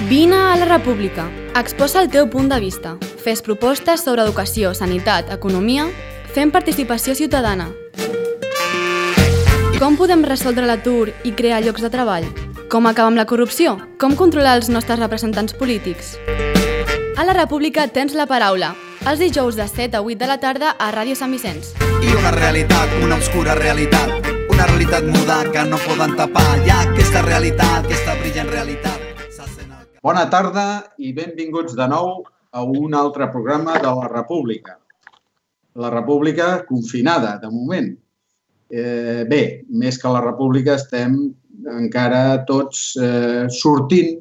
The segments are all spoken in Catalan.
Vine a la República. Exposa el teu punt de vista. Fes propostes sobre educació, sanitat, economia, fent participació ciutadana. Com podem resoldre l'atur i crear llocs de treball? Com acabar amb la corrupció? Com controlar els nostres representants polítics? A la República tens la paraula. Els dijous de 7 a 8 de la tarda a Ràdio Sant Vicenç. I una realitat, una obscura realitat. Una realitat muda que no poden tapar. Hi ha aquesta realitat, aquesta brillant realitat. Bona tarda i benvinguts de nou a un altre programa de la República. La República confinada, de moment. Bé, més que la República estem encara tots sortint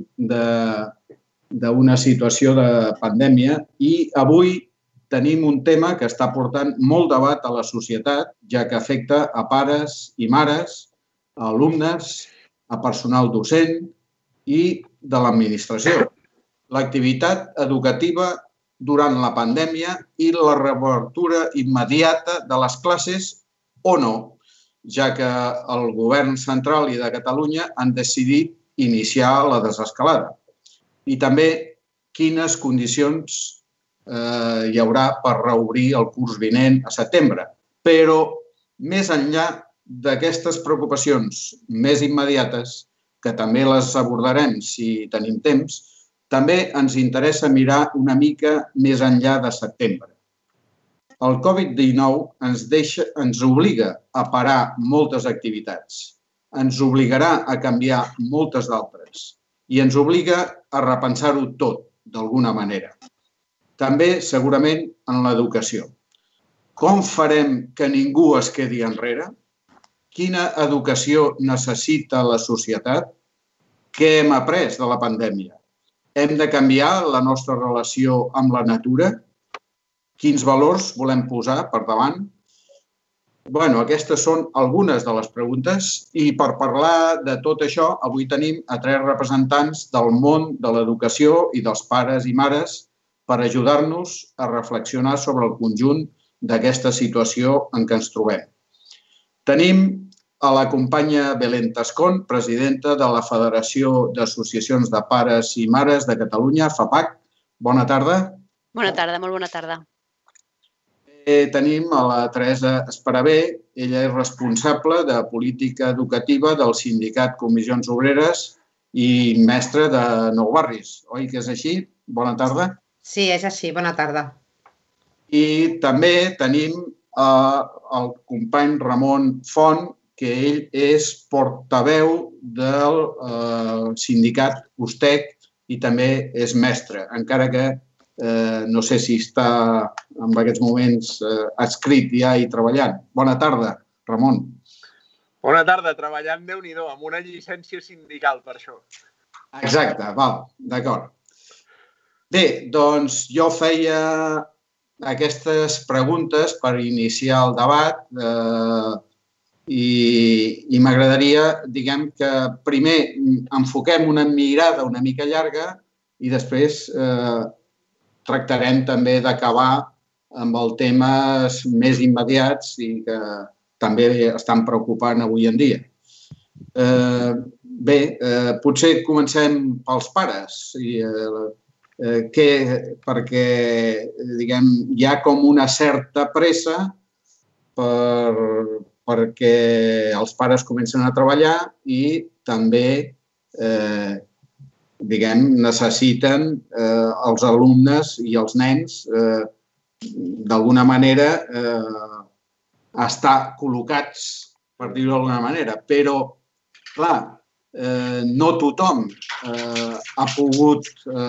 d'una situació de pandèmia i avui tenim un tema que està portant molt debat a la societat, ja que afecta a pares i mares, a alumnes, a personal docent i de l'administració. L'activitat educativa durant la pandèmia i la reobertura immediata de les classes o no, ja que el govern central i de Catalunya han decidit iniciar la desescalada. I també quines condicions hi haurà per reobrir el curs vinent a setembre. Però més enllà d'aquestes preocupacions més immediates, que també les abordarem si tenim temps, també ens interessa mirar una mica més enllà de setembre. El Covid-19 ens obliga a parar moltes activitats, ens obligarà a canviar moltes d'altres i ens obliga a repensar-ho tot, d'alguna manera. També, segurament, en l'educació. Com farem que ningú es quedi enrere? Quina educació necessita la societat? Què hem après de la pandèmia? Hem de canviar la nostra relació amb la natura? Quins valors volem posar per davant? Aquestes són algunes de les preguntes i per parlar de tot això avui tenim a 3 representants del món de l'educació i dels pares i mares per ajudar-nos a reflexionar sobre el conjunt d'aquesta situació en què ens trobem. Tenim a la companya Belén Tascón, presidenta de la Federació d'Associacions de Pares i Mares de Catalunya, FAPAC. Bona tarda. Bona tarda, molt bona tarda. Tenim a la Teresa Esparavé, ella és responsable de política educativa del sindicat Comissions Obreres i mestra de Nou Barris. Oi que és així? Bona tarda. Sí, és així. Bona tarda. I també tenim el company Ramon Font, que ell és portaveu del sindicat USTEC i també és mestre, encara que no sé si està en aquests moments adscrit ja i treballant. Bona tarda, Ramon. Bona tarda, treballant Déu-n'hi-do, amb una llicència sindical per això. Exacte, val, d'acord. Bé, doncs jo feia aquestes preguntes per iniciar el debat i m'agradaria, diguem, que primer enfoquem una mirada una mica llarga i després tractarem també d'acabar amb els temes més immediats i que també estan preocupant avui en dia. Bé, potser comencem pels pares, perquè hi ha com una certa pressa perquè els pares comencen a treballar i també necessiten els alumnes i els nens d'alguna manera estar col·locats, per dir-ho d'alguna manera. Però, clar, no tothom ha pogut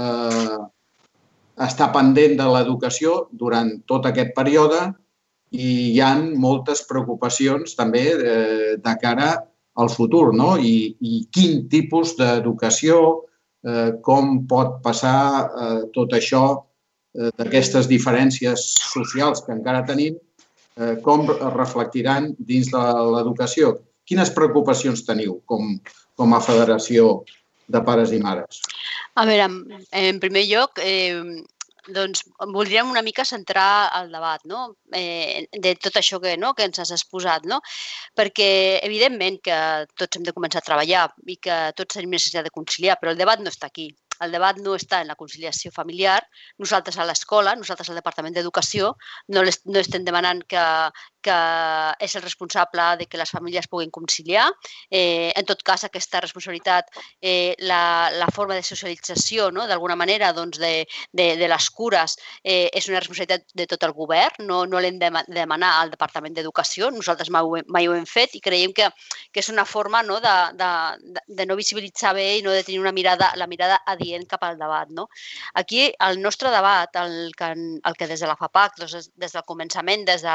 estar pendent de l'educació durant tot aquest període i hi ha moltes preocupacions també de cara al futur, no? I quin tipus d'educació, com pot passar tot això d'aquestes diferències socials que encara tenim, com es reflectiran dins de l'educació. Quines preocupacions teniu com a Federació de Pares i Mares? A veure, en primer lloc, doncs voldríem una mica centrar el debat de tot això que ens has exposat, perquè evidentment que tots hem de començar a treballar i que tots tenim necessitat de conciliar, però el debat no està aquí. el debat no està en la conciliació familiar. Nosaltres a l'escola, nosaltres al Departament d'Educació, no estem demanant que és el responsable de que les famílies puguin conciliar. En tot cas, aquesta responsabilitat, la forma de socialització, d'alguna manera, de les cures, és una responsabilitat de tot el govern, no l'hem de demanar al Departament d'Educació. Nosaltres mai ho hem fet i creiem que és una forma de no visibilitzar bé i no de tenir la mirada adient cap al debat. Aquí, el nostre debat, el que des de la FAPAC, des del començament, des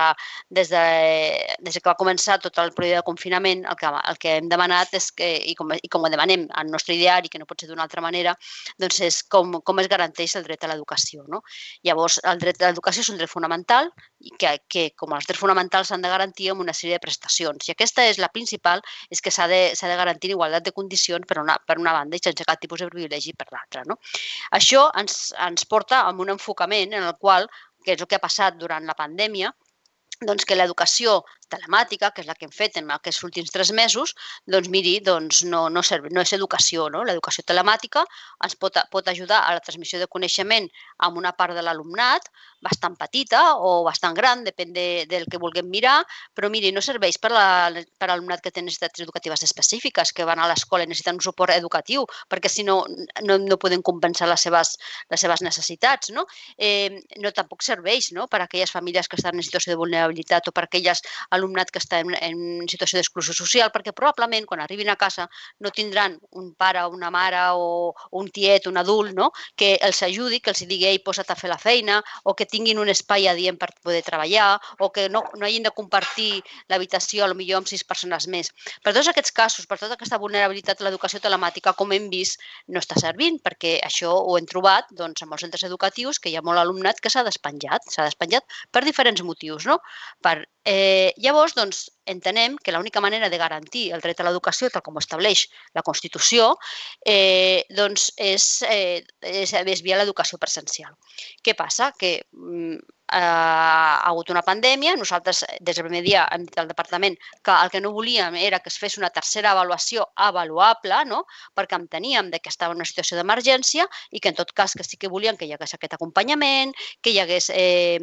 que va començar tot el període de confinament, el que hem demanat és que, i com ho demanem al nostre ideari, que no pot ser d'una altra manera, doncs és com es garanteix el dret a l'educació. Llavors, el dret a l'educació és un dret fonamental i que com els drets fonamentals s'han de garantir amb una sèrie de prestacions. I aquesta és la principal, és que s'ha de garantir igualtat de condicions per una banda i sense cap tipus de privilegi per l'altra. Això ens porta a un enfocament en el qual, que és el que ha passat durant la pandèmia, doncs que l'educació telemàtica, que és la que hem fet en aquests últims 3 mesos, doncs miri, no és educació. L'educació telemàtica ens pot ajudar a la transmissió de coneixement amb una part de l'alumnat, bastant petita o bastant gran, depèn del que vulguem mirar, però miri, no serveix per a l'alumnat que té necessitats educatives específiques, que van a l'escola i necessiten un suport educatiu, perquè si no poden compensar les seves necessitats. No tampoc serveix per a aquelles famílies que estan en situació de vulnerabilitat o per a aquelles alumnat que està en situació d'exclusió social, perquè probablement quan arribin a casa no tindran un pare, una mare o un tiet, un adult, que els ajudi, que els digui ei, posa't a fer la feina, o que tinguin un espai adient per poder treballar, o que no hagin de compartir l'habitació potser amb 6 persones més. Per tots aquests casos, per tota aquesta vulnerabilitat, l'educació telemàtica, com hem vist, no està servint, perquè això ho hem trobat en molts centres educatius, que hi ha molt alumnat que s'ha despenjat per diferents motius. Llavors, entenem que l'única manera de garantir el dret a l'educació, tal com ho estableix la Constitució, és via l'educació presencial. Què passa? Que ha hagut una pandèmia, nosaltres des del primer dia hem dit al departament que el que no volíem era que es fes una tercera avaluació avaluable, perquè enteníem que estava en una situació d'emergència i que en tot cas que sí que volíem que hi hagués aquest acompanyament, que hi hagués,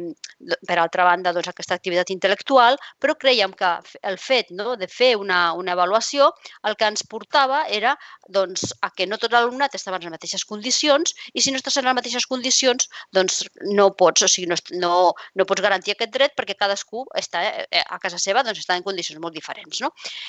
per altra banda, aquesta activitat intel·lectual, però creiem que el fet de fer una avaluació el que ens portava era a que no tot l'alumnat estava en les mateixes condicions i si no estàs en les mateixes condicions no pots, no pots garantir aquest dret perquè cadascú està a casa seva està en condicions molt diferents.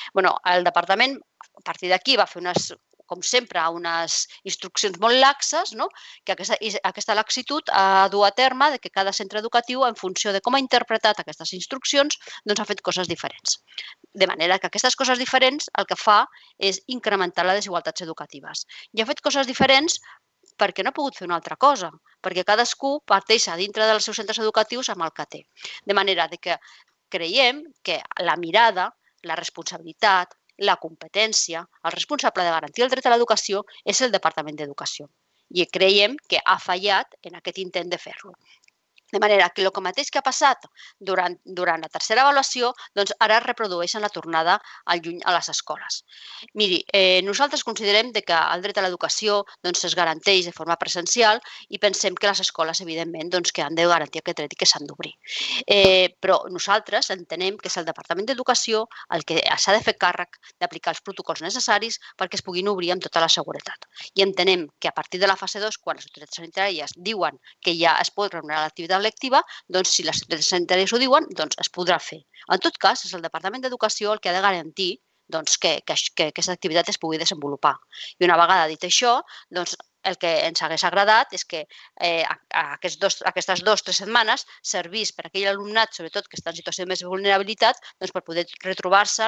El departament, a partir d'aquí, va fer com sempre, unes instruccions molt laxes, que aquesta laxitud ha dut a terme que cada centre educatiu, en funció de com ha interpretat aquestes instruccions, ha fet coses diferents. De manera que aquestes coses diferents el que fa és incrementar les desigualtats educatives. I ha fet coses diferents perquè no ha pogut fer una altra cosa, perquè cadascú parteix a dintre dels seus centres educatius amb el que té. De manera que creiem que la mirada, la responsabilitat, la competència, el responsable de garantir el dret a l'educació és el Departament d'Educació. I creiem que ha fallat en aquest intent de fer-lo. De manera que el mateix que ha passat durant la tercera avaluació, ara es reprodueix en la tornada al juny a les escoles. Miri, nosaltres considerem que el dret a l'educació es garanteix de forma presencial i pensem que les escoles, evidentment, que han de garantir aquest dret i que s'han d'obrir. Però nosaltres entenem que és el Departament d'Educació el que s'ha de fer càrrec d'aplicar els protocols necessaris perquè es puguin obrir amb tota la seguretat. I entenem que a partir de la fase 2, quan les autoritats sanitàries diuen que ja es pot reunir l'activitat lectiva, si les autoritats sanitàries ho diuen, es podrà fer. En tot cas, és el Departament d'Educació el que ha de garantir que aquesta activitat es pugui desenvolupar. I una vegada dit això, el que ens hagués agradat és que aquestes 2 o 3 setmanes servís per a aquell alumnat, sobretot que està en situació de més vulnerabilitat, per poder retrobar-se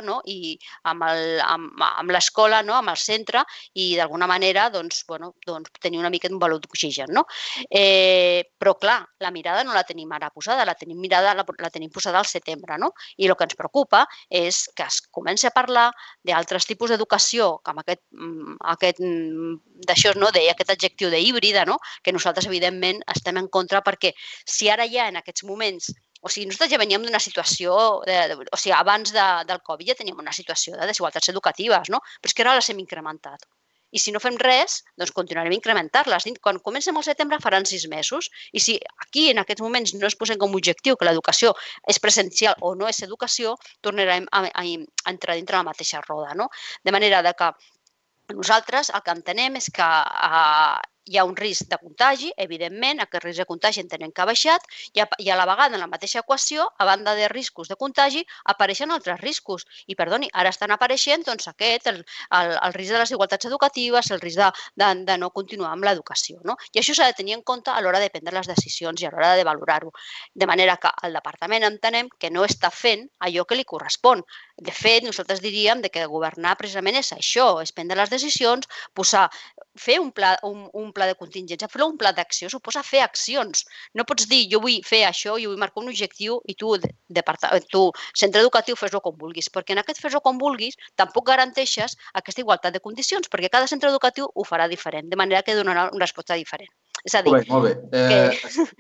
amb l'escola, amb el centre i d'alguna manera tenir una mica un valor d'oxigen. Però clar, la mirada no la tenim ara posada, la tenim posada al setembre. I el que ens preocupa és que es comenci a parlar d'altres tipus d'educació, com aquest adjectiu d'híbrida, que nosaltres, evidentment, estem en contra perquè si ara ja en aquests moments, nosaltres ja veníem d'una situació, abans del Covid ja teníem una situació de desigualtats educatives, però és que ara les hem incrementat. I si no fem res, doncs continuarem incrementant-les. Quan comencem al setembre faran 6 mesos. I si aquí en aquests moments no es posem com a objectiu que l'educació és presencial o no és educació, tornarem a entrar dintre la mateixa roda. De manera que nosaltres el que entenem és que hi ha un risc de contagi, evidentment, aquest risc de contagi entenem que ha baixat i a la vegada en la mateixa equació, a banda de riscos de contagi, apareixen altres riscos. I, perdoni, ara estan apareixent el risc de les igualtats educatives, el risc de no continuar amb l'educació. I això s'ha de tenir en compte a l'hora de prendre les decisions i a l'hora de valorar-ho. De manera que el departament entenem que no està fent allò que li correspon. De fet, nosaltres diríem que governar precisament és això, és prendre les decisions, fer un pla de contingència, fer un pla d'acció, suposa fer accions. No pots dir, jo vull fer això, jo vull marcar un objectiu i tu, centre educatiu, fes-lo com vulguis, perquè en aquest fes-lo com vulguis tampoc garanteixes aquesta igualtat de condicions, perquè cada centre educatiu ho farà diferent, de manera que donarà una resposta diferent. És a dir... Molt bé.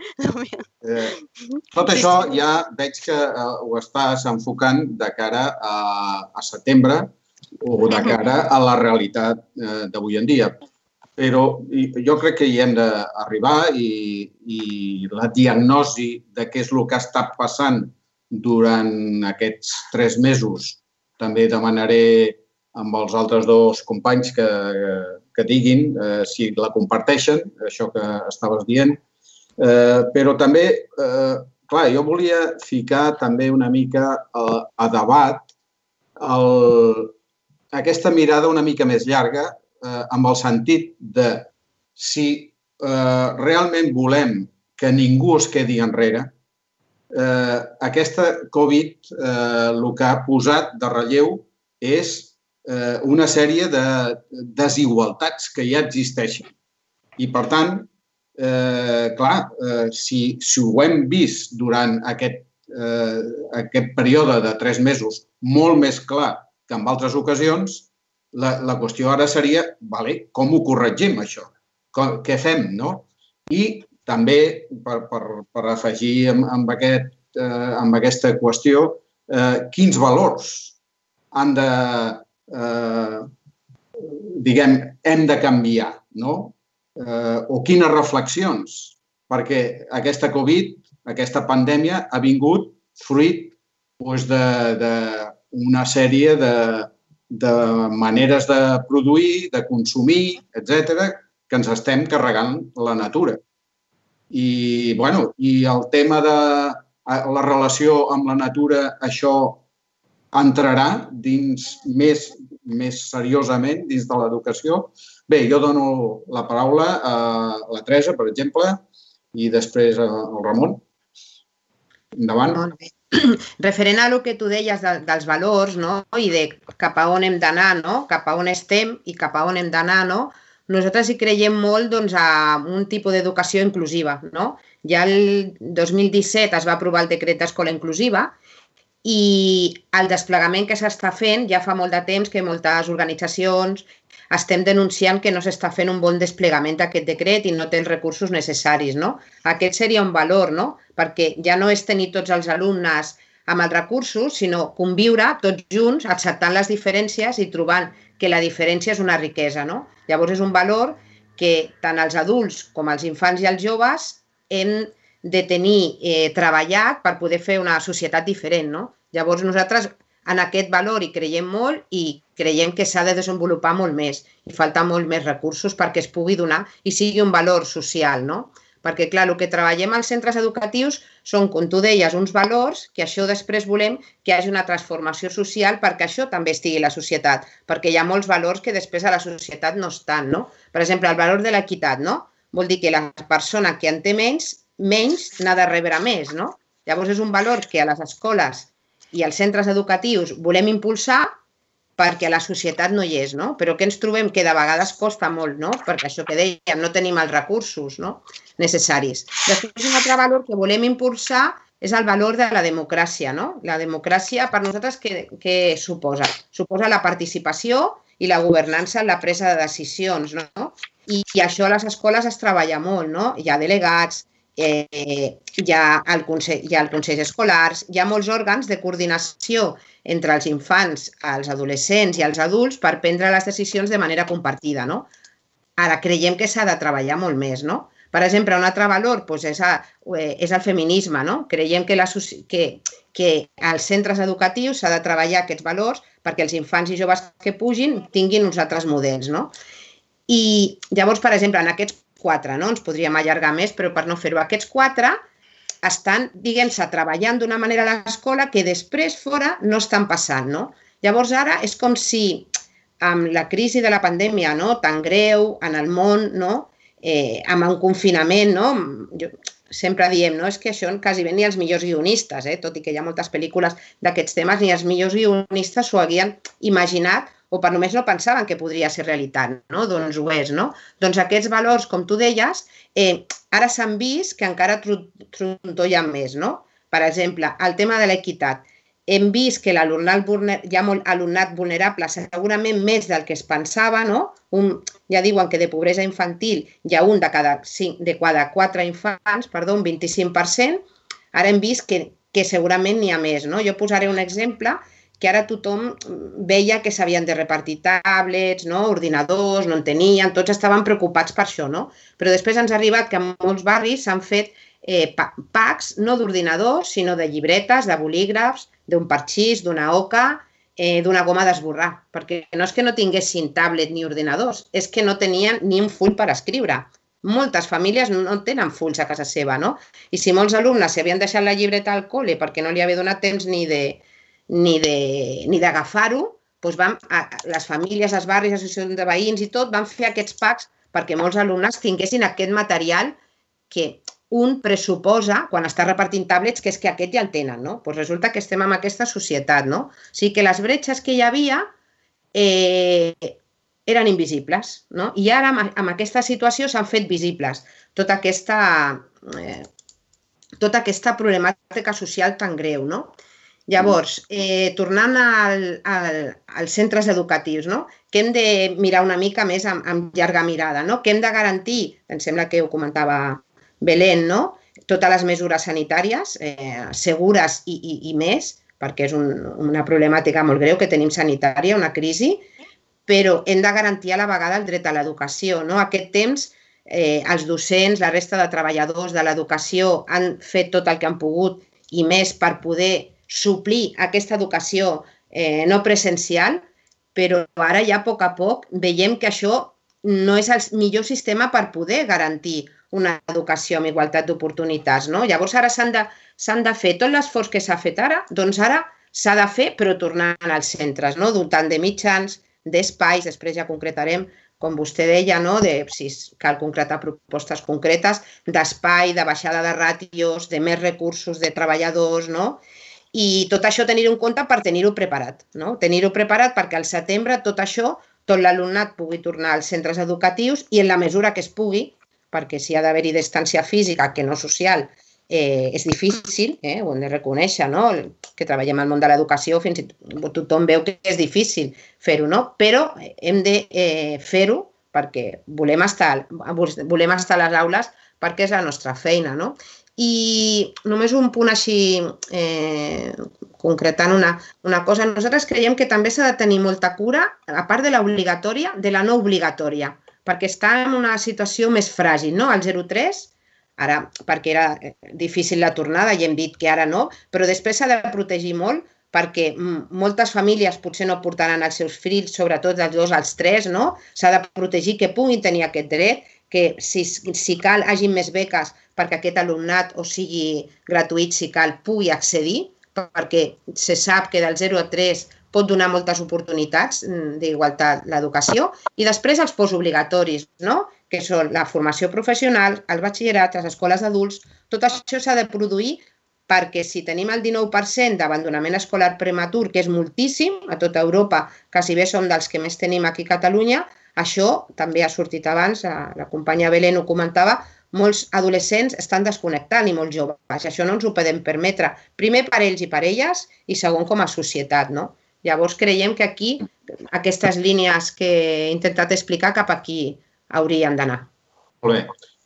Tot això ja veig que ho estàs enfocant de cara a setembre o de cara a la realitat d'avui en dia. Però jo crec que hi hem d'arribar i la diagnosi de què és el que ha estat passant durant aquests 3 mesos també demanaré amb els altres 2 companys que diguin si la comparteixen, això que estaves dient. Però també, clar, jo volia ficar també una mica a debat aquesta mirada una mica més llarga amb el sentit de si realment volem que ningú es quedi enrere, aquesta Covid el que ha posat de relleu és una sèrie de desigualtats que ja existeixen. I, per tant, clar, si ho hem vist durant aquest període de 3 mesos molt més clar que en altres ocasions, la qüestió ara seria, com ho corregim, això? Què fem, no? I també, per afegir amb aquesta qüestió, quins valors hem de canviar, no? O quines reflexions, perquè aquesta Covid, aquesta pandèmia, ha vingut fruit d'una sèrie de maneres de produir, de consumir, etc., que ens estem carregant la natura. I el tema de la relació amb la natura, això entrarà més seriosament dins de l'educació. Bé, jo dono la paraula a la Teresa, per exemple, i després al Ramon. Endavant. Molt bé. Referent a el que tu deies dels valors i de cap a on hem d'anar, cap a on estem i cap a on hem d'anar, nosaltres hi creiem molt a un tipus d'educació inclusiva. Ja el 2017 es va aprovar el decret d'escola inclusiva i el desplegament que s'està fent ja fa molt de temps que moltes organitzacions estem denunciant que no s'està fent un bon desplegament d'aquest decret i no té els recursos necessaris. Aquest seria un valor, perquè ja no és tenir tots els alumnes amb els recursos, sinó conviure tots junts, acceptant les diferències i trobant que la diferència és una riquesa. Llavors és un valor que tant els adults com els infants i els joves hem de tenir treballat per poder fer una societat diferent. Llavors nosaltres en aquest valor hi creiem molt i creiem que s'ha de desenvolupar molt més i falta molt més recursos perquè es pugui donar i sigui un valor social. Perquè, clar, el que treballem als centres educatius són, com tu deies, uns valors que això després volem que hi hagi una transformació social perquè això també estigui a la societat, perquè hi ha molts valors que després a la societat no estan. Per exemple, el valor de l'equitat, vol dir que la persona que en té menys n'ha de rebre més. Llavors és un valor que a les escoles i als centres educatius volem impulsar perquè a la societat no hi és, però que ens trobem que de vegades costa molt, perquè això que dèiem, no tenim els recursos necessaris. Després, un altre valor que volem impulsar és el valor de la democràcia. La democràcia per nosaltres què suposa? Suposa la participació i la governança en la presa de decisions. I això a les escoles es treballa molt. Hi ha delegats, hi ha consells escolars, hi ha molts òrgans de coordinació entre els infants, els adolescents i els adults per prendre les decisions de manera compartida, no? Ara, creiem que s'ha de treballar molt més, no? Per exemple, un altre valor és el feminisme, no? Creiem que als centres educatius s'ha de treballar aquests valors perquè els infants i joves que pugin tinguin uns altres models, no? I llavors, per exemple, en aquests 4, no? Ens podríem allargar més, però per no fer-ho, aquests 4 estan, diguem-se, treballant d'una manera a l'escola que després fora no estan passant, no? Llavors ara és com si amb la crisi de la pandèmia tan greu en el món, amb un confinament, sempre diem, és que això quasi bé ni els millors guionistes, tot i que hi ha moltes pel·lícules d'aquests temes, ni els millors guionistes s'ho havien imaginat o per només no pensaven que podria ser realitat, no? Doncs ho és, no? Doncs aquests valors, com tu deies, ara s'han vist que encara trontollen més, no? Per exemple, el tema de l'equitat. Hem vist que hi ha molt alumnat vulnerable, segurament més del que es pensava, no? Ja diuen que de pobresa infantil hi ha un de cada 4 infants, un 25%. Ara hem vist que segurament n'hi ha més, no? Jo posaré un exemple que ara tothom veia que s'havien de repartir tablets, ordinadors, no en tenien, tots estaven preocupats per això, no? Però després ens ha arribat que en molts barris s'han fet packs no d'ordinadors, sinó de llibretes, de bolígrafs, d'un parxís, d'una oca, d'una goma d'esborrar, perquè no és que no tinguessin tablet ni ordinadors, és que no tenien ni un full per escriure. Moltes famílies no tenen fulls a casa seva, no? I si molts alumnes s'havien deixat la llibreta al col·le perquè no li havia donat temps ni d'agafar-ho, les famílies, els barris, associacions de veïns i tot van fer aquests packs perquè molts alumnes tinguessin aquest material que un pressuposa, quan està repartint tablets, que és que aquest ja el tenen, no? Doncs resulta que estem en aquesta societat, no? O sigui que les bretxes que hi havia eren invisibles, no? I ara, amb aquesta situació, s'han fet visibles tota aquesta problemàtica social tan greu, no? Llavors, tornant als centres educatius, no? Que hem de mirar una mica més amb llarga mirada, no? Que hem de garantir, em sembla que ho comentava Belén, no? Totes les mesures sanitàries segures i més, perquè és una problemàtica molt greu que tenim sanitària, una crisi, però hem de garantir a la vegada el dret a l'educació, no? Aquest temps, els docents, la resta de treballadors de l'educació han fet tot el que han pogut i més per poder suplir aquesta educació no presencial, però ara ja a poc veiem que això no és el millor sistema per poder garantir una educació amb igualtat d'oportunitats, no? Llavors ara s'han de fer tot l'esforç que s'ha fet ara, doncs ara s'ha de fer però tornant als centres, no? Dotant de mitjans, d'espais, després ja concretarem, com vostè deia, no? Si cal concretar propostes concretes, d'espai, de baixada de ràtios, de més recursos de treballadors, no? I tot això tenir-ho en compte per tenir-ho preparat, no? Tenir-ho preparat perquè al setembre tot això, tot l'alumnat pugui tornar als centres educatius i en la mesura que es pugui, perquè si ha d'haver-hi distància física, que no social, és difícil, ho hem de reconèixer, no? Que treballem al món de l'educació, fins i tot tothom veu que és difícil fer-ho, no? Però hem de fer-ho perquè volem estar a les aules perquè és la nostra feina, no? I només un punt així, concretant una cosa, nosaltres creiem que també s'ha de tenir molta cura, a part de l'obligatòria, de la no obligatòria, perquè està en una situació més fràgil, no? Al 0-3, ara perquè era difícil la tornada i hem dit que ara no, però després s'ha de protegir molt perquè moltes famílies potser no portaran els seus fills, sobretot dels 2 als 3, no? S'ha de protegir que puguin tenir aquest dret, que si cal hagin més beques perquè aquest alumnat, o sigui gratuït si cal, pugui accedir, perquè se sap que del 0 a 3 pot donar moltes oportunitats d'igualtat l'educació, i després els postobligatoris, no? Que són la formació professional, el batxillerat, les escoles d'adults, tot això s'ha de produir perquè si tenim el 19% d'abandonament escolar prematur, que és moltíssim, a tota Europa, quasi bé som dels que més tenim aquí a Catalunya, això també ha sortit abans, la companya Belén ho comentava, molts adolescents estan desconnectant i molts joves. Això no ens ho podem permetre, primer per ells i per elles i segon com a societat, no? Llavors creiem que aquí aquestes línies que he intentat explicar cap aquí haurien d'anar. Molt bé.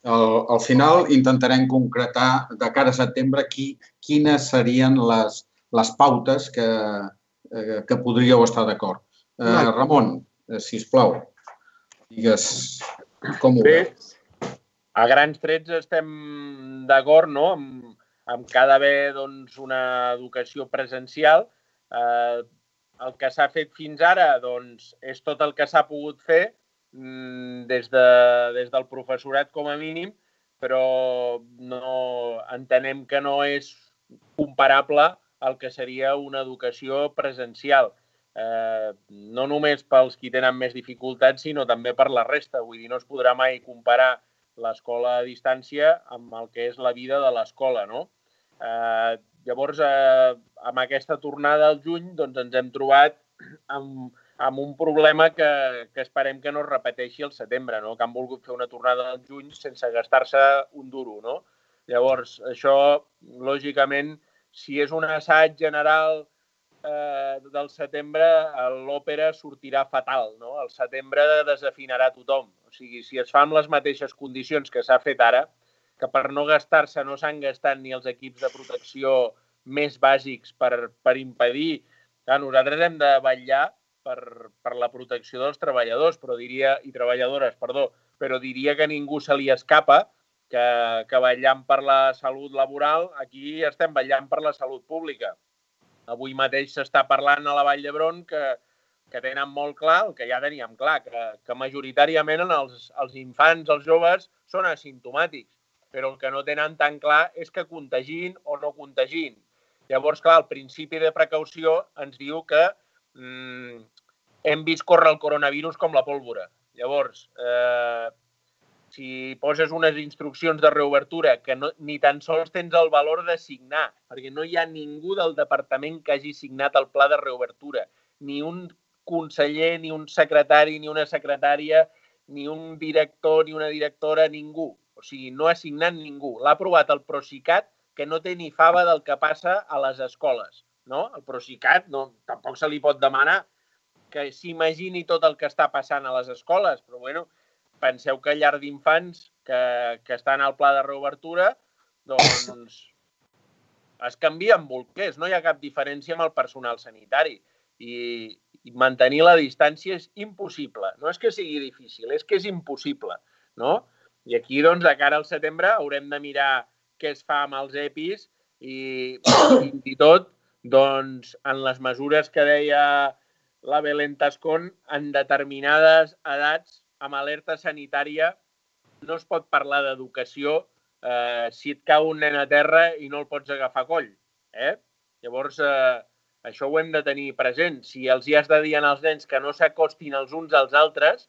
Al final intentarem concretar de cara a setembre quines serien les pautes que podríeu estar d'acord. Ramon, sisplau, digues com ho veus. A grans trets estem d'acord, no?, amb que ha d'haver una educació presencial. El que s'ha fet fins ara és tot el que s'ha pogut fer des del professorat com a mínim, però entenem que no és comparable al que seria una educació presencial. No només pels qui tenen més dificultats, sinó també per la resta. Vull dir, no es podrà mai comparar l'escola a distància amb el que és la vida de l'escola, no? Llavors, amb aquesta tornada al juny, ens hem trobat amb un problema que esperem que no es repeteixi al setembre, no? Que han volgut fer una tornada al juny sense gastar-se un duro, no? Llavors, això, lògicament, si és un assaig general del setembre, l'òpera sortirà fatal, no? Al setembre desafinarà tothom. O sigui, si es fa amb les mateixes condicions que s'ha fet ara, que per no gastar-se no s'han gastat ni els equips de protecció més bàsics per impedir... Clar, nosaltres hem de vetllar per la protecció dels treballadors i treballadores, però diria que a ningú se li escapa que vetllant per la salut laboral, aquí estem vetllant per la salut pública. Avui mateix s'està parlant a la Vall d'Hebron que tenen molt clar, el que ja teníem clar, que majoritàriament els infants, els joves, són asimptomàtics, però el que no tenen tan clar és que contagin o no contagin. Llavors, clar, el principi de precaució ens diu que hem vist córrer el coronavirus com la pólvora. Llavors, si poses unes instruccions de reobertura que ni tan sols tens el valor de signar, perquè no hi ha ningú del departament que hagi signat el pla de reobertura, ni un conseller, ni un secretari, ni una secretària, ni un director, ni una directora, ningú. O sigui, no ha signat ningú. L'ha aprovat el Procicat, que no té ni fava del que passa a les escoles. No? El Procicat tampoc se li pot demanar que s'imagini tot el que està passant a les escoles, però bueno, penseu que llar d'infants que estan al pla de reobertura, doncs es canvien bolquers, no hi ha cap diferència amb el personal sanitari. I mantenir la distància és impossible. No és que sigui difícil, és que és impossible, no? I aquí, doncs, de cara al setembre haurem de mirar què es fa amb els EPIs i fins i tot, doncs, en les mesures que deia la Belén Tascón, en determinades edats, amb alerta sanitària, no es pot parlar d'educació si et cau un nen a terra i no el pots agafar a coll. Llavors, això ho hem de tenir present. Si els hi has de dir als nens que no s'acostin els uns als altres,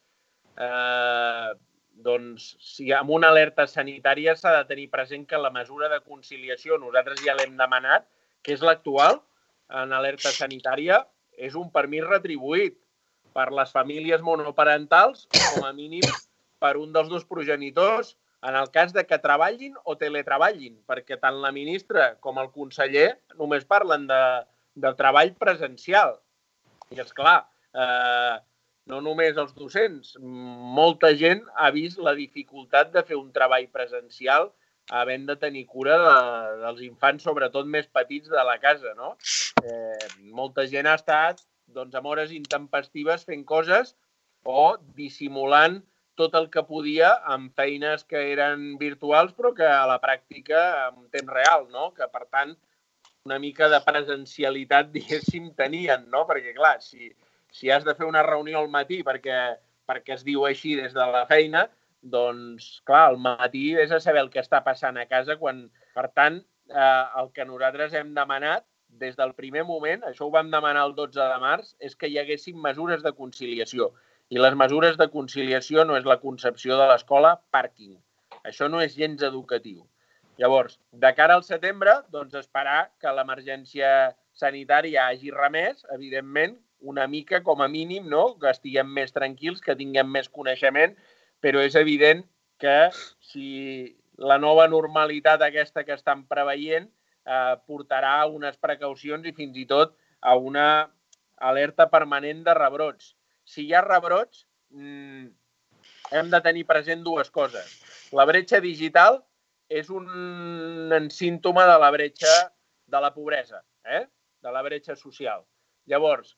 doncs, si amb una alerta sanitària s'ha de tenir present que la mesura de conciliació, nosaltres ja l'hem demanat, que és l'actual, en alerta sanitària, és un permís retribuït per les famílies monoparentals o, com a mínim, per un dels dos progenitors, en el cas de que treballin o teletreballin, perquè tant la ministra com el conseller només parlen de treball presencial. I, esclar, no només els docents, molta gent ha vist la dificultat de fer un treball presencial havent de tenir cura dels infants, sobretot més petits de la casa, no? Molta gent ha estat amb hores intempestives fent coses o dissimulant tot el que podia amb feines que eren virtuals però que a la pràctica en temps real, no? Que, per tant, una mica de presencialitat, diguéssim, tenien, no? Perquè, clar, si has de fer una reunió al matí perquè es diu així des de la feina, doncs, clar, al matí és a saber el que està passant a casa quan... Per tant, el que nosaltres hem demanat des del primer moment, això ho vam demanar el 12 de març, és que hi haguessin mesures de conciliació. I les mesures de conciliació no és la concepció de l'escola pàrquing. Això no és gens educatiu. Llavors, de cara al setembre, doncs esperar que l'emergència sanitària hagi remès, evidentment, una mica com a mínim, no? Que estiguem més tranquils, que tinguem més coneixement, però és evident que si la nova normalitat aquesta que estan preveient portarà a unes precaucions i fins i tot a una alerta permanent de rebrots. Si hi ha rebrots, hem de tenir present dues coses. la bretxa digital és un símptoma de la bretxa de la pobresa, de la bretxa social. Llavors,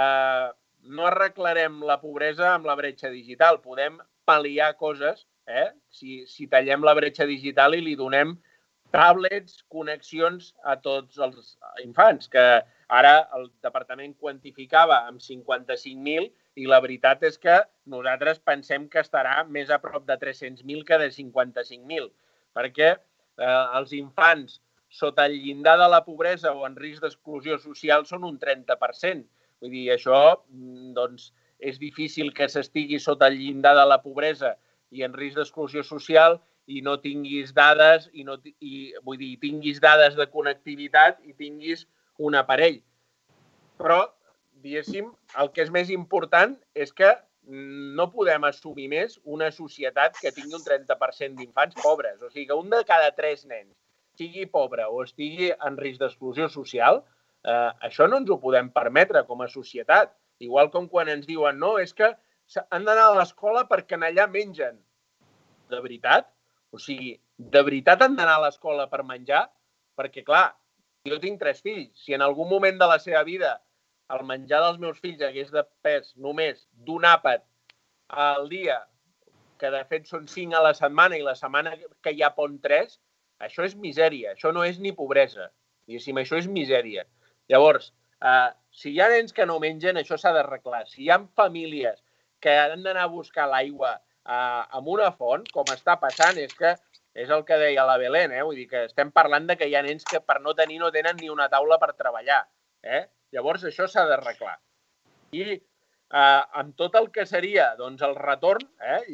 no arreglarem la pobresa amb la bretxa digital. Podem pal·liar coses, si tallem la bretxa digital i li donem tablets, connexions a tots els infants, que ara el departament quantificava amb 55.000 i la veritat és que nosaltres pensem que estarà més a prop de 300.000 que de 55.000, perquè els infants sota el llindar de la pobresa o en risc d'exclusió social són un 30%. Vull dir, això doncs, és difícil que s'estigui sota el llindar de la pobresa i en risc d'exclusió social i no tinguis dades, tinguis dades de connectivitat i tinguis un aparell. Però, diguéssim, el que és més important és que no podem assumir més una societat que tingui un 30% d'infants pobres. O sigui, que un de cada 3 nens sigui pobre o estigui en risc d'exclusió social, això no ens ho podem permetre com a societat. Igual com quan ens diuen, no, és que han d'anar a l'escola perquè allà mengen. De veritat? O sigui, de veritat han d'anar a l'escola per menjar? Perquè, clar, jo tinc 3 fills. Si en algun moment de la seva vida el menjar dels meus fills hagués de pes només d'un àpat al dia, que de fet són 5 a la setmana i la setmana que hi ha pon 3, això és misèria, això no és ni pobresa. Diguéssim, això és misèria. Llavors, si hi ha nens que no mengen, això s'ha d'arreglar. Si hi ha famílies que han d'anar a buscar l'aigua amb una font, com està passant, és que és el que deia la Belén, vull dir que estem parlant de que hi ha nens que per no tenir no tenen ni una taula per treballar. Llavors, això s'ha d'arreglar. I amb tot el que seria el retorn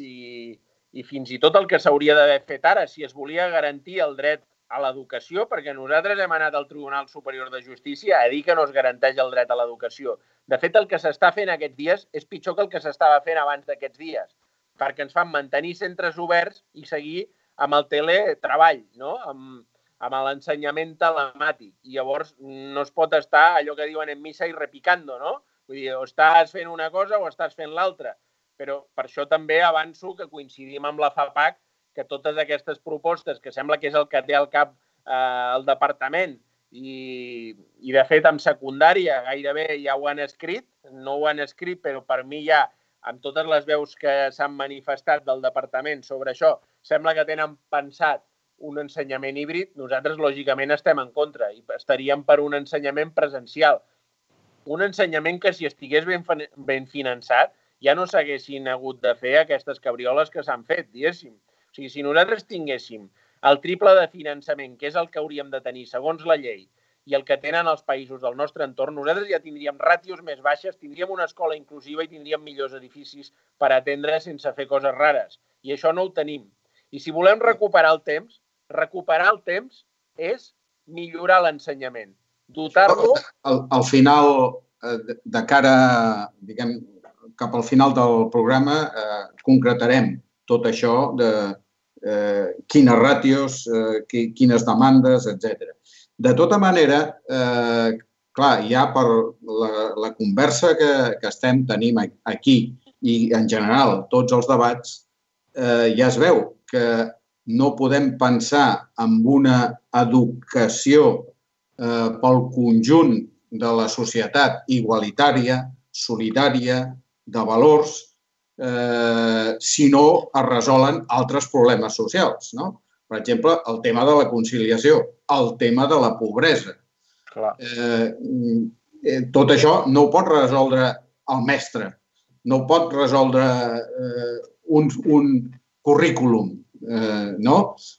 i fins i tot el que s'hauria d'haver fet ara, si es volia garantir el dret a l'educació, perquè nosaltres hem anat al Tribunal Superior de Justícia a dir que no es garanteix el dret a l'educació. De fet, el que s'està fent aquests dies és pitjor que el que s'estava fent abans d'aquests dies, perquè ens fan mantenir centres oberts i seguir amb el teletreball, amb l'ensenyament telemàtic. I llavors no es pot estar, allò que diuen en missa, i repicando, no? Vull dir, o estàs fent una cosa o estàs fent l'altra. Però per això també avanço que coincidim amb la FAPAC que totes aquestes propostes, que sembla que és el que té al cap el departament, i de fet en secundària gairebé ja ho han escrit, no ho han escrit, però per mi ja, amb totes les veus que s'han manifestat del departament sobre això, sembla que tenen pensat un ensenyament híbrid. Nosaltres, lògicament, estem en contra i estaríem per un ensenyament presencial. Un ensenyament que, si estigués ben finançat, ja no s'haguessin hagut de fer aquestes cabrioles que s'han fet, diguéssim. O sigui, si nosaltres tinguéssim el triple de finançament, que és el que hauríem de tenir segons la llei, i el que tenen els països del nostre entorn, nosaltres ja tindríem ràtios més baixes, tindríem una escola inclusiva i tindríem millors edificis per atendre sense fer coses rares. I això no ho tenim. I si volem recuperar el temps és millorar l'ensenyament, dotar-lo... Al final, de cara, diguem, cap al final del programa, concretarem tot això de quines ràtios, quines demandes, etc. De tota manera, clar, ja per la conversa que tenim aquí i, en general, tots els debats, ja es veu que no podem pensar en una educació pel conjunt de la societat igualitària, solidària, de valors, si no es resolen altres problemes socials, no? Per exemple, el tema de la conciliació, el tema de la pobresa. Tot això no ho pot resoldre el mestre, no ho pot resoldre un currículum, no?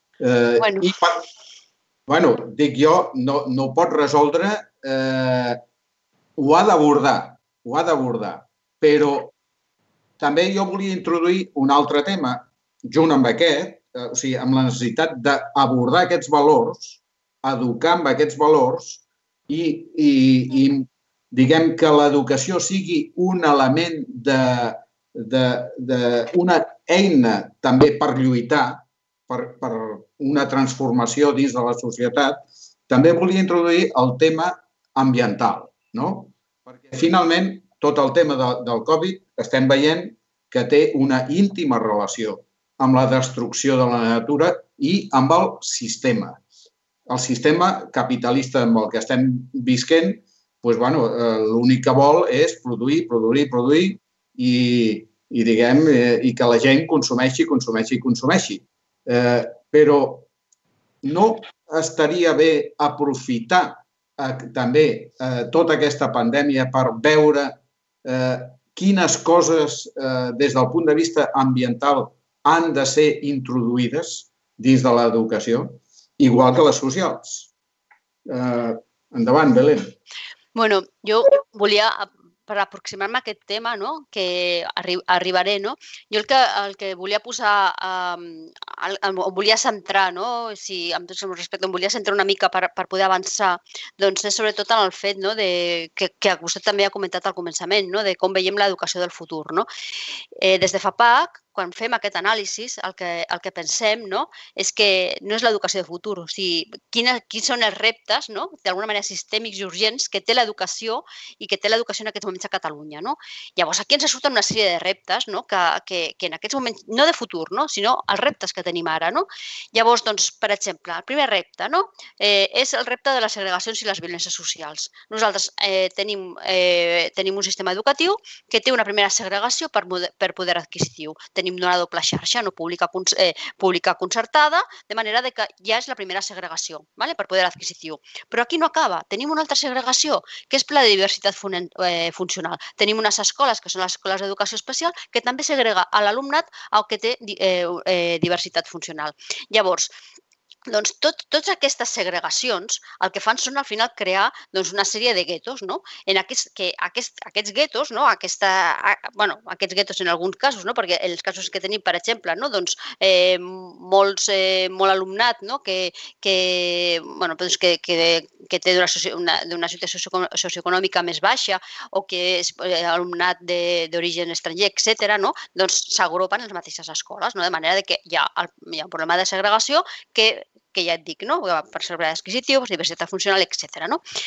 Bueno, dic jo, no ho pot resoldre, ho ha d'abordar, però també jo volia introduir un altre tema, junt amb aquest, o sigui, amb la necessitat d'abordar aquests valors, educar amb aquests valors i diguem que l'educació sigui un element una eina també per lluitar per una transformació dins de la societat. També volia introduir el tema ambiental, no? Perquè finalment tot el tema del Covid estem veient que té una íntima relació amb la destrucció de la natura i amb el sistema. El sistema capitalista amb el que estem visquent, l'únic que vol és produir i que la gent consumeixi. Però no estaria bé aprofitar també tota aquesta pandèmia per veure quines coses des del punt de vista ambiental han de ser introduïdes dins de l'educació, igual que les socials. Endavant, Belén. Bueno, jo volia, per aproximar-me a aquest tema, que arribaré, jo el que volia posar, volia centrar, si amb tot el respecte, em volia centrar una mica per poder avançar, doncs és sobretot en el fet que vostè també ha comentat al començament, de com veiem l'educació del futur. Des de FAPAC, quan fem aquest anàlisi, el que pensem és que no és l'educació de futur, o sigui, quins són els reptes, d'alguna manera sistèmics i urgents, que té l'educació i que té l'educació en aquests moments a Catalunya. Llavors, aquí ens surten una sèrie de reptes que en aquests moments, no de futur, sinó els reptes que tenim ara. Llavors, per exemple, el primer repte és el repte de les segregacions i les violències socials. Nosaltres tenim un sistema educatiu que té una primera segregació per poder adquisitiu. Tenim una doble xarxa, pública concertada, de manera que ja és la primera segregació per poder adquisitiu. Però aquí no acaba. Tenim una altra segregació, que és la diversitat funcional. Tenim unes escoles, que són les escoles d'educació especial, que també segrega a l'alumnat el que té diversitat funcional. Llavors, doncs totes aquestes segregacions el que fan són al final crear una sèrie de guetos. Aquests guetos, aquests guetos en alguns casos, perquè en els casos que tenim, per exemple, molt alumnat que té d'una situació socioeconòmica més baixa o que és alumnat d'origen estranger, etc., doncs s'agrupen en les mateixes escoles, de manera que hi ha un problema de segregació que ja et dic, per servei adquisitiu, diversitat funcional, etc.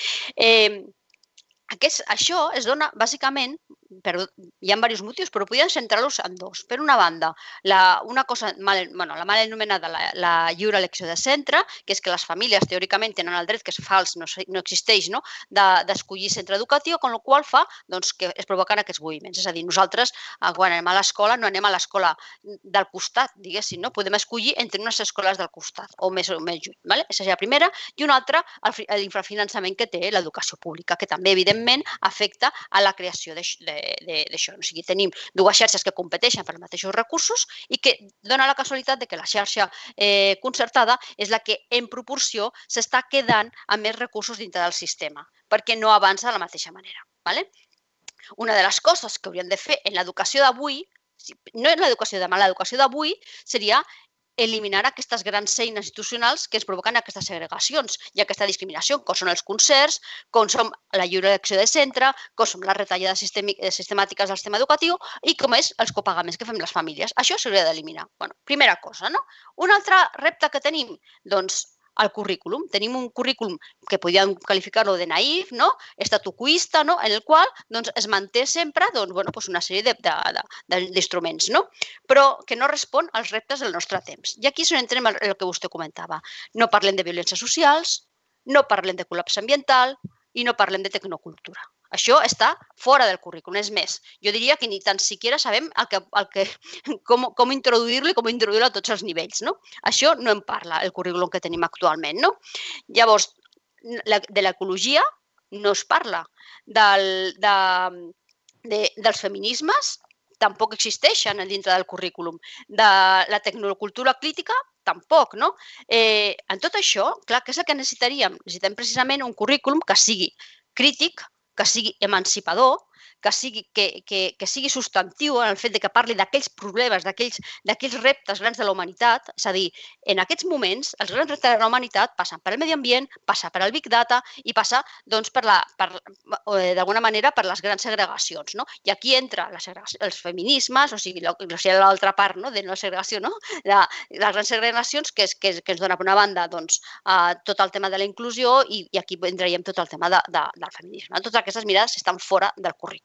Això es dona, bàsicament, hi ha diversos motius, però podríem centrar-los en dos. Per una banda, la mal anomenada la lliure elecció de centre, que és que les famílies teòricament tenen el dret, que és fals, no existeix, d'escollir centre educatiu, amb la qual fa que es provoquen aquests moviments. És a dir, nosaltres, quan anem a l'escola, no anem a l'escola del costat, diguéssim, podem escollir entre unes escoles del costat o més lluny. Aquesta és la primera. I una altra, l'infrafinançament que té l'educació pública, que també, evidentment, afecta a la creació d'això. O sigui, tenim dues xarxes que competeixen per els mateixos recursos i que dona la casualitat que la xarxa concertada és la que, en proporció, s'està quedant amb més recursos dintre del sistema, perquè no avança de la mateixa manera. Una de les coses que hauríem de fer en l'educació d'avui, no és l'educació de demà, l'educació d'avui seria eliminar aquestes grans eines institucionals que es provoquen aquestes segregacions i aquesta discriminació, com són els concerts, com són la lliure elecció de centre, com són les retallades sistemàtiques del sistema educatiu i com és els copagaments que fem les famílies. Això s'hauria d'eliminar. Primera cosa. Un altre repte que tenim, doncs, el currículum. Tenim un currículum que podríem qualificar-lo de naïf, estatuquista, en el qual es manté sempre una sèrie d'instruments, però que no respon als reptes del nostre temps. I aquí és on entrem en el que vostè comentava. No parlem de violències socials, no parlem de col·lapse ambiental i no parlem de tecnocultura. Això està fora del currículum. És més, jo diria que ni tan siquiera sabem com introduir-lo i com introduir-lo a tots els nivells. Això no en parla el currículum que tenim actualment. Llavors, de l'ecologia no es parla. Dels feminismes tampoc existeixen dintre del currículum. De la tecnocultura crítica tampoc. En tot això, clar, què és el que necessitaríem? Necessitem precisament un currículum que sigui crític, que sigui emancipador, que sigui substantiu en el fet que parli d'aquells problemes, d'aquells reptes grans de la humanitat. És a dir, en aquests moments, els grans reptes de la humanitat passen per el medi ambient, passen per el Big Data i passen, d'alguna manera, per les grans segregacions. I aquí entra els feminismes, o sigui, l'altra part de la segregació, les grans segregacions que ens dona, per una banda, tot el tema de la inclusió i aquí entraríem tot el tema del feminisme. Totes aquestes mirades estan fora del currículum.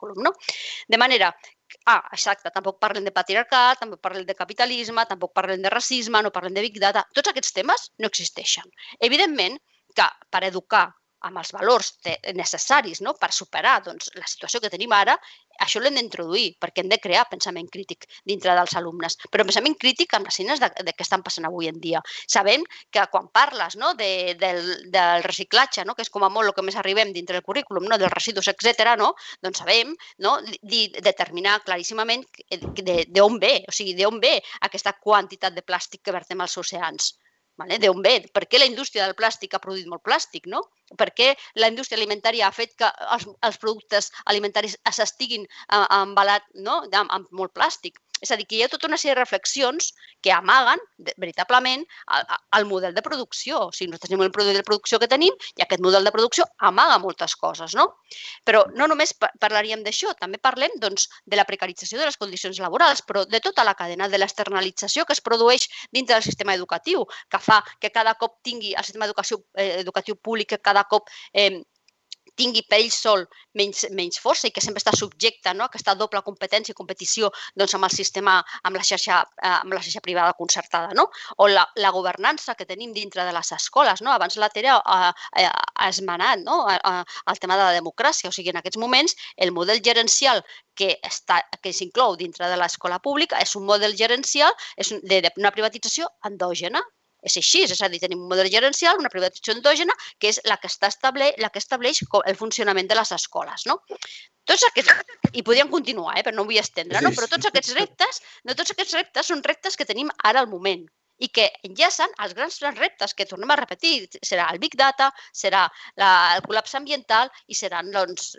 currículum, no? De manera, exacte, tampoc parlem de patriarcat, tampoc parlem de capitalisme, tampoc parlem de racisme, no parlem de big data, tots aquests temes no existeixen. Evidentment que per educar amb els valors necessaris per superar la situació que tenim ara, això l'hem d'introduir, perquè hem de crear pensament crític dintre dels alumnes. Però pensament crític amb les eines de què estan passant avui en dia. Sabem que quan parles del reciclatge, que és com a molt el que més arribem dintre del currículum, dels residus, etc., doncs sabem determinar claríssimament d'on ve, o sigui, d'on ve aquesta quantitat de plàstic que vertem als oceans. D'on ve? Per què la indústria del plàstic ha produït molt plàstic? Per què la indústria alimentària ha fet que els productes alimentaris s'estiguin embalats amb molt plàstic? És a dir, que hi ha tota una sèrie de reflexions que amaguen veritablement el model de producció. O sigui, nosaltres tenim el model de producció que tenim i aquest model de producció amaga moltes coses, no? Però no només parlaríem d'això, també parlem de la precarització de les condicions laborals, però de tota la cadena, de l'externalització que es produeix dintre del sistema educatiu, que fa que cada cop tingui el sistema educatiu públic, que cada cop tingui per ell sol menys força i que sempre està subjecte a aquesta doble competència i competició amb el sistema, amb la xarxa privada concertada. O la governança que tenim dintre de les escoles. Abans la Tere ha esmenat el tema de la democràcia. O sigui, en aquests moments, el model gerencial que s'inclou dintre de l'escola pública és un model gerencial d'una privatització endògena. És així, és a dir, tenim un model gerencial, una privatització endògena, que és la que estableix el funcionament de les escoles. Tots aquests, i podríem continuar, però no vull estendre, però tots aquests reptes són reptes que tenim ara al moment i que enllacen els grans reptes que tornem a repetir. Serà el Big Data, serà el col·lapse ambiental i seran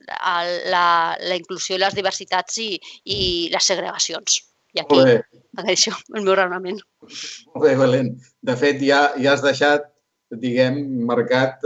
la inclusió i les diversitats i les segregacions. I aquí, això, el meu raonament. Molt bé, Belén. De fet, ja has deixat, diguem, marcat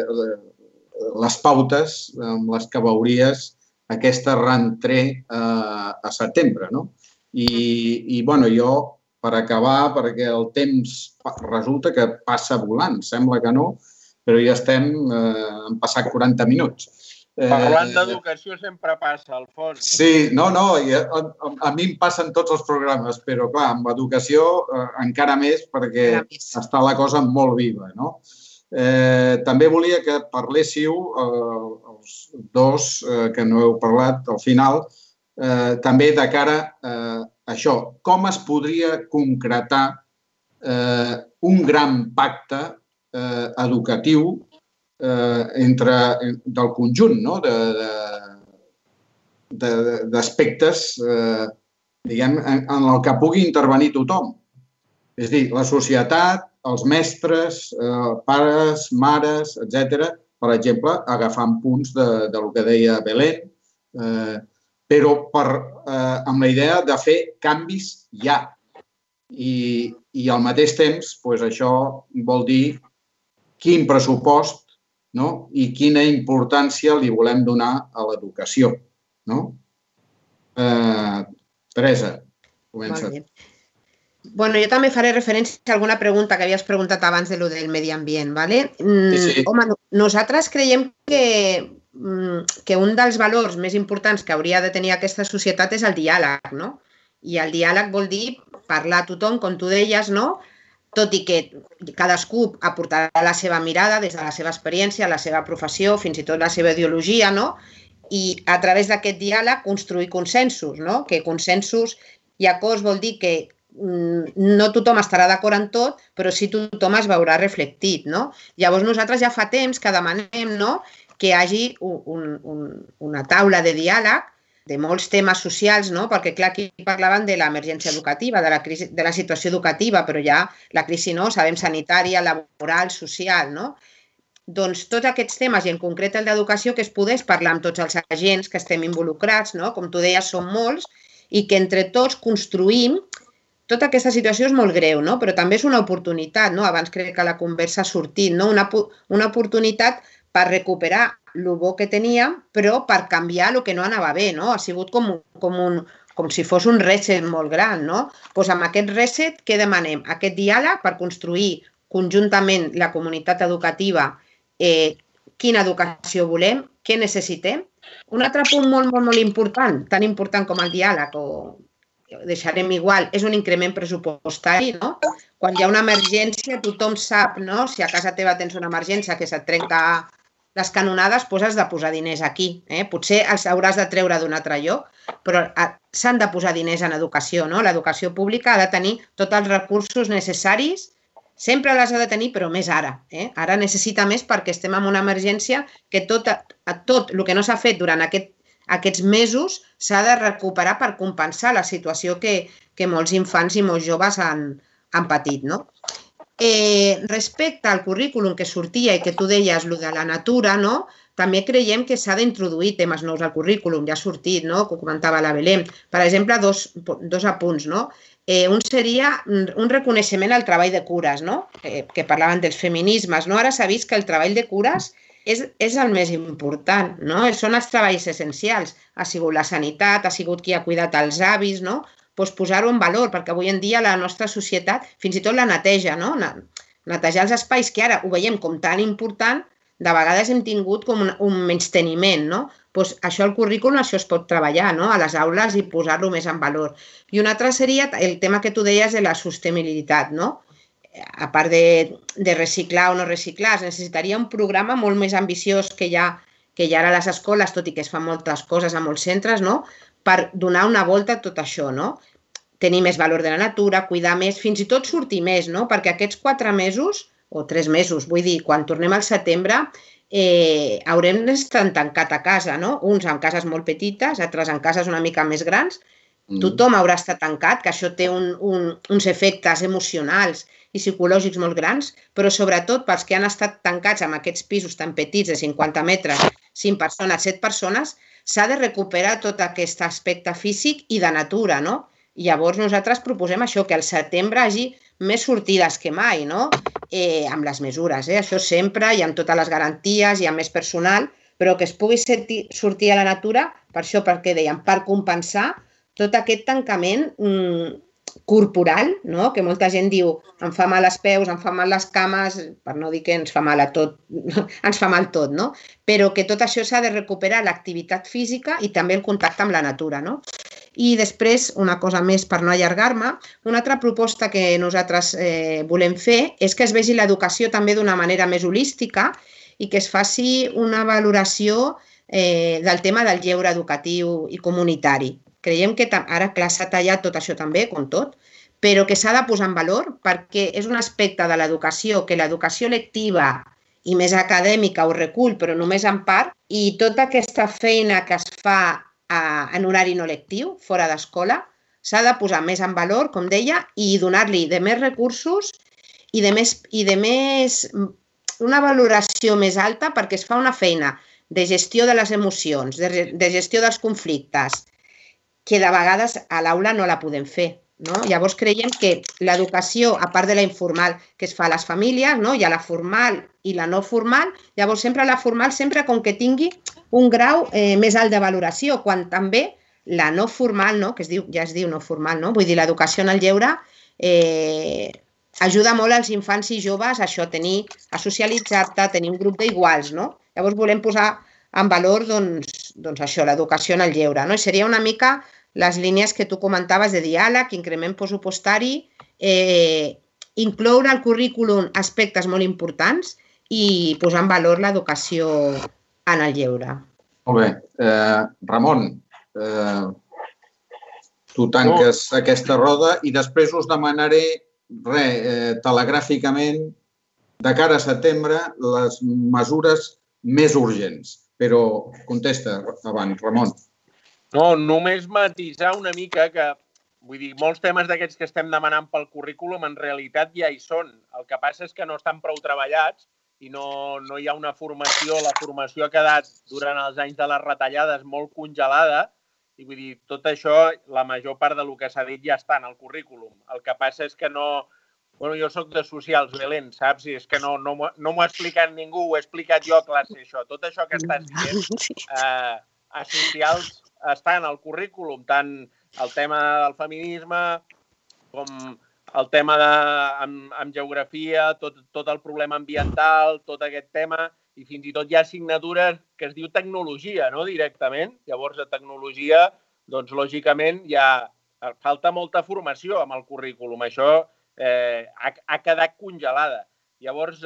les pautes amb les que veuries aquesta rentrée a setembre, no? I, bueno, jo, per acabar, perquè el temps resulta que passa volant, sembla que no, però ja han passat 40 minuts. Parlant d'educació sempre passa, Alfons. Sí, no, a mi em passen tots els programes, però clar, amb educació encara més perquè està la cosa molt viva, no? També volia que parléssiu, els dos que no heu parlat al final, també de cara a això, com es podria concretar un gran pacte educatiu del conjunt d'aspectes diguem, en el que pugui intervenir tothom. És a dir, la societat, els mestres, pares, mares, etc. Per exemple, agafant punts del que deia Belén, però amb la idea de fer canvis ja. I al mateix temps, això vol dir quin pressupost i quina importància li volem donar a l'educació. Teresa, comença. Bueno, jo també faré referència a alguna pregunta que havies preguntat abans de lo del medi ambient, ¿vale? Sí. Home, nosaltres creiem que un dels valors més importants que hauria de tenir aquesta societat és el diàleg, no? I el diàleg vol dir parlar a tothom, com tu deies, no? Tot i que cadascú aportarà la seva mirada des de la seva experiència, la seva professió, fins i tot la seva ideologia, no? I a través d'aquest diàleg construir consensos, no? Que consensos i acords vol dir que no tothom estarà d'acord en tot, però sí tothom es veurà reflectit, no? Llavors nosaltres ja fa temps que demanem que hi hagi una taula de diàleg de molts temes socials, perquè clar, aquí parlaven de l'emergència educativa, de la situació educativa, però ja la crisi, sabem, sanitària, laboral, social, Doncs tots aquests temes, i en concret el d'educació, que es pogués parlar amb tots els agents que estem involucrats, com tu deies, són molts, i que entre tots construïm. Tota aquesta situació és molt greu, però també és una oportunitat, Abans crec que la conversa ha sortit, una oportunitat per recuperar el bo que teníem, però per canviar el que no anava bé, Ha sigut com si fos un reset molt gran, Doncs amb aquest reset, què demanem? Aquest diàleg per construir conjuntament la comunitat educativa, quina educació volem, què necessitem, Un altre punt molt important, tan important com el diàleg, o deixarem igual, és un increment pressupostari, no? Quan hi ha una emergència, tothom sap, no? Si a casa teva tens una emergència que se't trenca les canonades, doncs has de posar diners aquí. Potser els hauràs de treure d'un altre lloc, però s'han de posar diners en educació, no? L'educació pública ha de tenir tots els recursos necessaris, sempre les ha de tenir, però més ara. Ara necessita més perquè estem en una emergència que tot el que no s'ha fet durant aquests mesos s'ha de recuperar per compensar la situació que molts infants i molts joves han patit, no? Respecte al currículum que sortia i que tu deies, el de la natura, no? També creiem que s'ha d'introduir temes nous al currículum, ja ha sortit, no? Que ho comentava la Belén. Per exemple, dos apunts, no? Un seria un reconeixement al treball de cures, no? Que parlaven dels feminismes, no? Ara s'ha vist que el treball de cures és el més important, no? Són els treballs essencials. Ha sigut la sanitat, ha sigut qui ha cuidat els avis, no? Doncs posar-ho en valor, perquè avui en dia la nostra societat fins i tot la neteja, no? Netejar els espais, que ara ho veiem com tan important, de vegades hem tingut com un menysteniment, no? Doncs això al currículum, això es pot treballar, no? A les aules i posar-lo més en valor. I un altre seria el tema que tu deies de la sostenibilitat, no? A part de reciclar o no reciclar, es necessitaria un programa molt més ambiciós que hi ha ara a les escoles, tot i que es fan moltes coses a molts centres, no? Per donar una volta a tot això, no? Tenir més valor de la natura, cuidar més, fins i tot sortir més, no? Perquè aquests 4 mesos, o 3 mesos, vull dir, quan tornem al setembre, haurem d'estar tancat a casa, no? Uns en cases molt petites, altres en cases una mica més grans. Tothom haurà estat tancat, que això té uns efectes emocionals i psicològics molt grans, però sobretot pels que han estat tancats en aquests pisos tan petits de 50 metres, 5 persones, 7 persones, s'ha de recuperar tot aquest aspecte físic i de natura, no? I llavors nosaltres proposem això, que al setembre hi hagi més sortides que mai, no? Amb les mesures, això sempre, i amb totes les garanties, i amb més personal, però que es pugui sortir a la natura, per això, perquè dèiem, per compensar tot aquest tancament corporal, no? Que molta gent diu, em fa mal els peus, em fa mal les cames, per no dir que ens fa mal a tot, ens fa mal tot, no? Però que tot això s'ha de recuperar l'activitat física i també el contacte amb la natura, no? I després, una cosa més per no allargar-me, una altra proposta que nosaltres volem fer és que es vegi l'educació també d'una manera més holística i que es faci una valoració del tema del lleure educatiu i comunitari. Creiem que ara, clar, s'ha tallat tot això també, com tot, però que s'ha de posar en valor perquè és un aspecte de l'educació que l'educació lectiva i més acadèmica ho recull, però només en part, i tota aquesta feina que es fa en horari no lectiu, fora d'escola, s'ha de posar més en valor, com deia, i donar-li de més recursos i de més una valoració més alta perquè es fa una feina de gestió de les emocions, de gestió dels conflictes, que de vegades a l'aula no la podem fer. No? Llavors creiem que l'educació, a part de la informal que es fa a les famílies, no? Hi ha la formal i la no formal, llavors sempre la formal sempre com que tingui un grau més alt de valoració, quan també la no formal, no? Que ja es diu no formal, no? Vull dir, l'educació en el lleure ajuda molt als infants i joves a a socialitzar-te, a tenir un grup d'iguals, no? Llavors volem posar en valor doncs això, l'educació en el lleure, no? I seria una mica les línies que tu comentaves de diàleg, increment pressupostari, incloure al currículum aspectes molt importants i posar en valor l'educació en el lleure. Molt bé. Ramon, tu tanques aquesta roda i després us demanaré telegràficament de cara a setembre les mesures més urgents. Però contesta abans, Ramon. No, només matisar una mica que, vull dir, molts temes d'aquests que estem demanant pel currículum en realitat ja hi són. El que passa és que no estan prou treballats i no hi ha una formació. La formació ha quedat durant els anys de les retallades molt congelada i vull dir, tot això, la major part del que s'ha dit ja està en el currículum. El que passa és que no... Bueno, jo soc de socials, Belén, saps? I és que no m'ho ha explicat ningú, ho he explicat jo a classe, això. Tot això que estàs dient, a socials està en el currículum, tant el tema del feminisme com el tema amb geografia, tot el problema ambiental, tot aquest tema, i fins i tot hi ha assignatures que es diu tecnologia, no?, directament. Llavors, a tecnologia, doncs, lògicament, falta molta formació amb el currículum. Això ha quedat congelada. Llavors...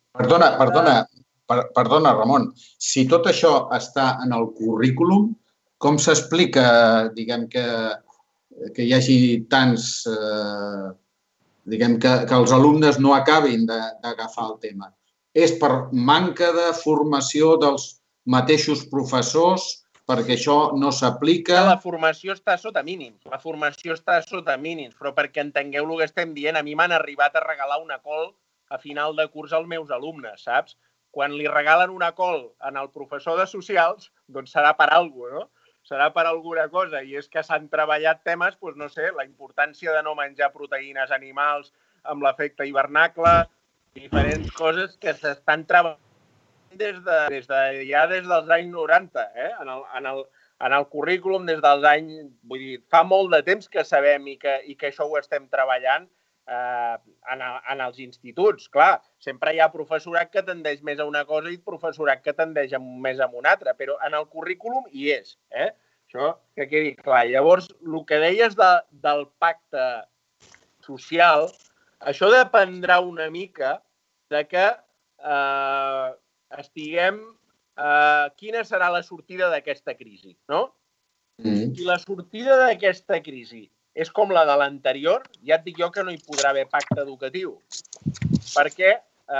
Perdona, Ramon. Si tot això està en el currículum, com s'explica, diguem, que hi hagi tants... diguem, que els alumnes no acabin d'agafar el tema? És per manca de formació dels mateixos professors, perquè això no s'aplica... La formació està sota mínims. La formació està sota mínims, però perquè entengueu el que estem dient, a mi m'han arribat a regalar una col a final de curs als meus alumnes, saps? Quan li regalen una col al professor de socials, doncs serà per alguna cosa, no? Serà per alguna cosa. I és que s'han treballat temes, doncs no sé, la importància de no menjar proteïnes animals amb l'efecte hivernacle, diferents coses que s'estan treballant des dels anys 90, en el currículum des dels anys... Vull dir, fa molt de temps que sabem i que això ho estem treballant en els instituts. Clar, sempre hi ha professorat que tendeix més a una cosa i professorat que tendeix més a una altra, però en el currículum hi és. Això que quedi clar. Llavors, el que deies del pacte social, això dependrà una mica de que estiguem... Quina serà la sortida d'aquesta crisi, no? Si la sortida d'aquesta crisi és com la de l'anterior, ja et dic jo que no hi podrà haver pacte educatiu, perquè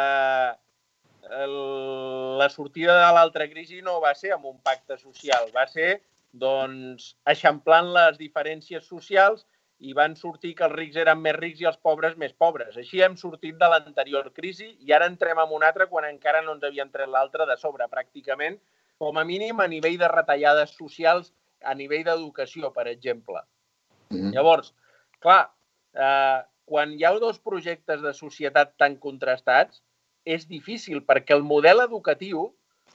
la sortida de l'altra crisi no va ser amb un pacte social, va ser doncs, eixamplant les diferències socials i van sortir que els rics eren més rics i els pobres més pobres. Així hem sortit de l'anterior crisi i ara entrem en una altra quan encara no ens havien tret l'altra de sobre, pràcticament, com a mínim a nivell de retallades socials, a nivell d'educació, per exemple. Llavors, clar, quan hi ha dos projectes de societat tan contrastats, és difícil perquè el model educatiu